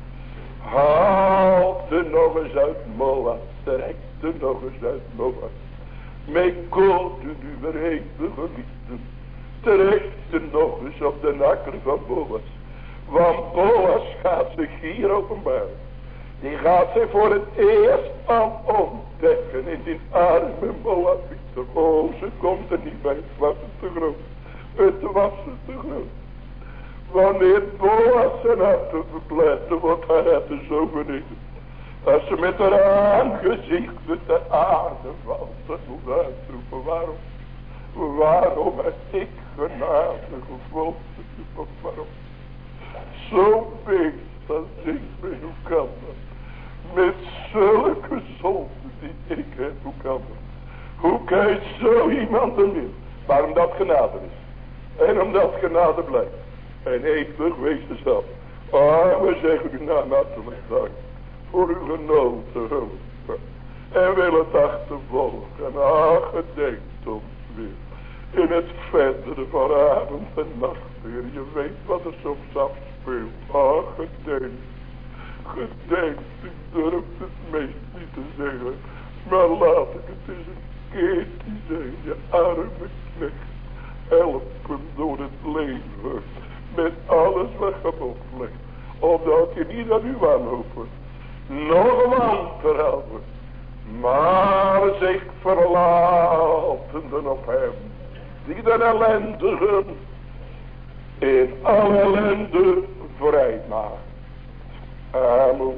Haal er nog eens uit Moab, trek er nog eens uit Moab. Mijn God en uw eeuwige liefde. Terecht nog eens op de nakker van Boas. Want Boas gaat zich hier openbaren. Die gaat zich voor het eerst aan ontdekken in die arme Moabiter. Oh, ze komt er niet bij. Het was het te groot. Het was het te groot. Wanneer Boas zijn harten verplette, wordt haar harten zo vernietigd. Als ze met haar aangezicht met de aarde valt, dan moet haar uitroepen. Waarom? Waarom heb ik genade gevonden? Waarom? Zo beest als ik ben, hoe kan dat? Met zulke zonden die ik heb, hoe kan dat? Hoe kan je zo iemand doen? Maar omdat genade is. En omdat genade blijft. En eeuwig wees de zelf. Ah, we zeggen u naam hartelijk dank. Voor uw genoten hulp. En wil het achtervolgen. En ach, gedenkt ons weer. In het verdere van avond en nacht weer. Je weet wat er soms afspeelt. Ach, gedenkt. Gedenkt. Ik durf het meest niet te zeggen. Maar laat ik het eens een keertje zeggen. Je arme knecht. Help hem door het leven. Met alles wat je oplegt. Opdat je niet aan uw wanhopen. Nog wantrouwen. Maar zich verlatenden op hem. Die de ellendigen in alle ellende vrij maakt. Amen.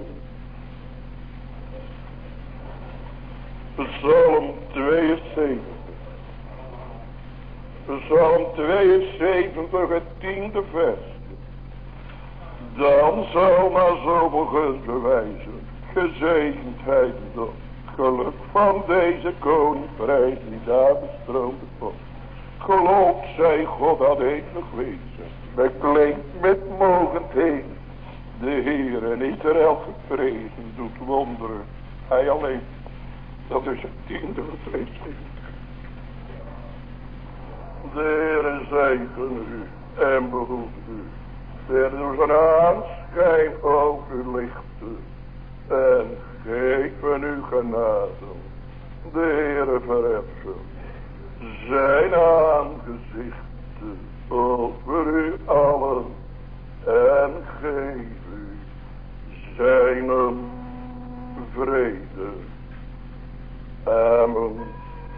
Psalm tweeënzeventig. Psalm tweeënzeventig, het tiende vers. Dan zal maar zo begunnen wijzen. Gezegendheid door geluk van deze koning prijs die daar bestroomde pot. Geloof zij God dat eeuwig wezen. Bekleed met mogendheden. De Heer en Israël geprezen doet wonderen. Hij alleen. Dat is het tiende vers. De Heer zegen u en behoed u. Der door zijn aanschijn over u lichten. En geven u genade. De Heere verheffen zijn aangezichten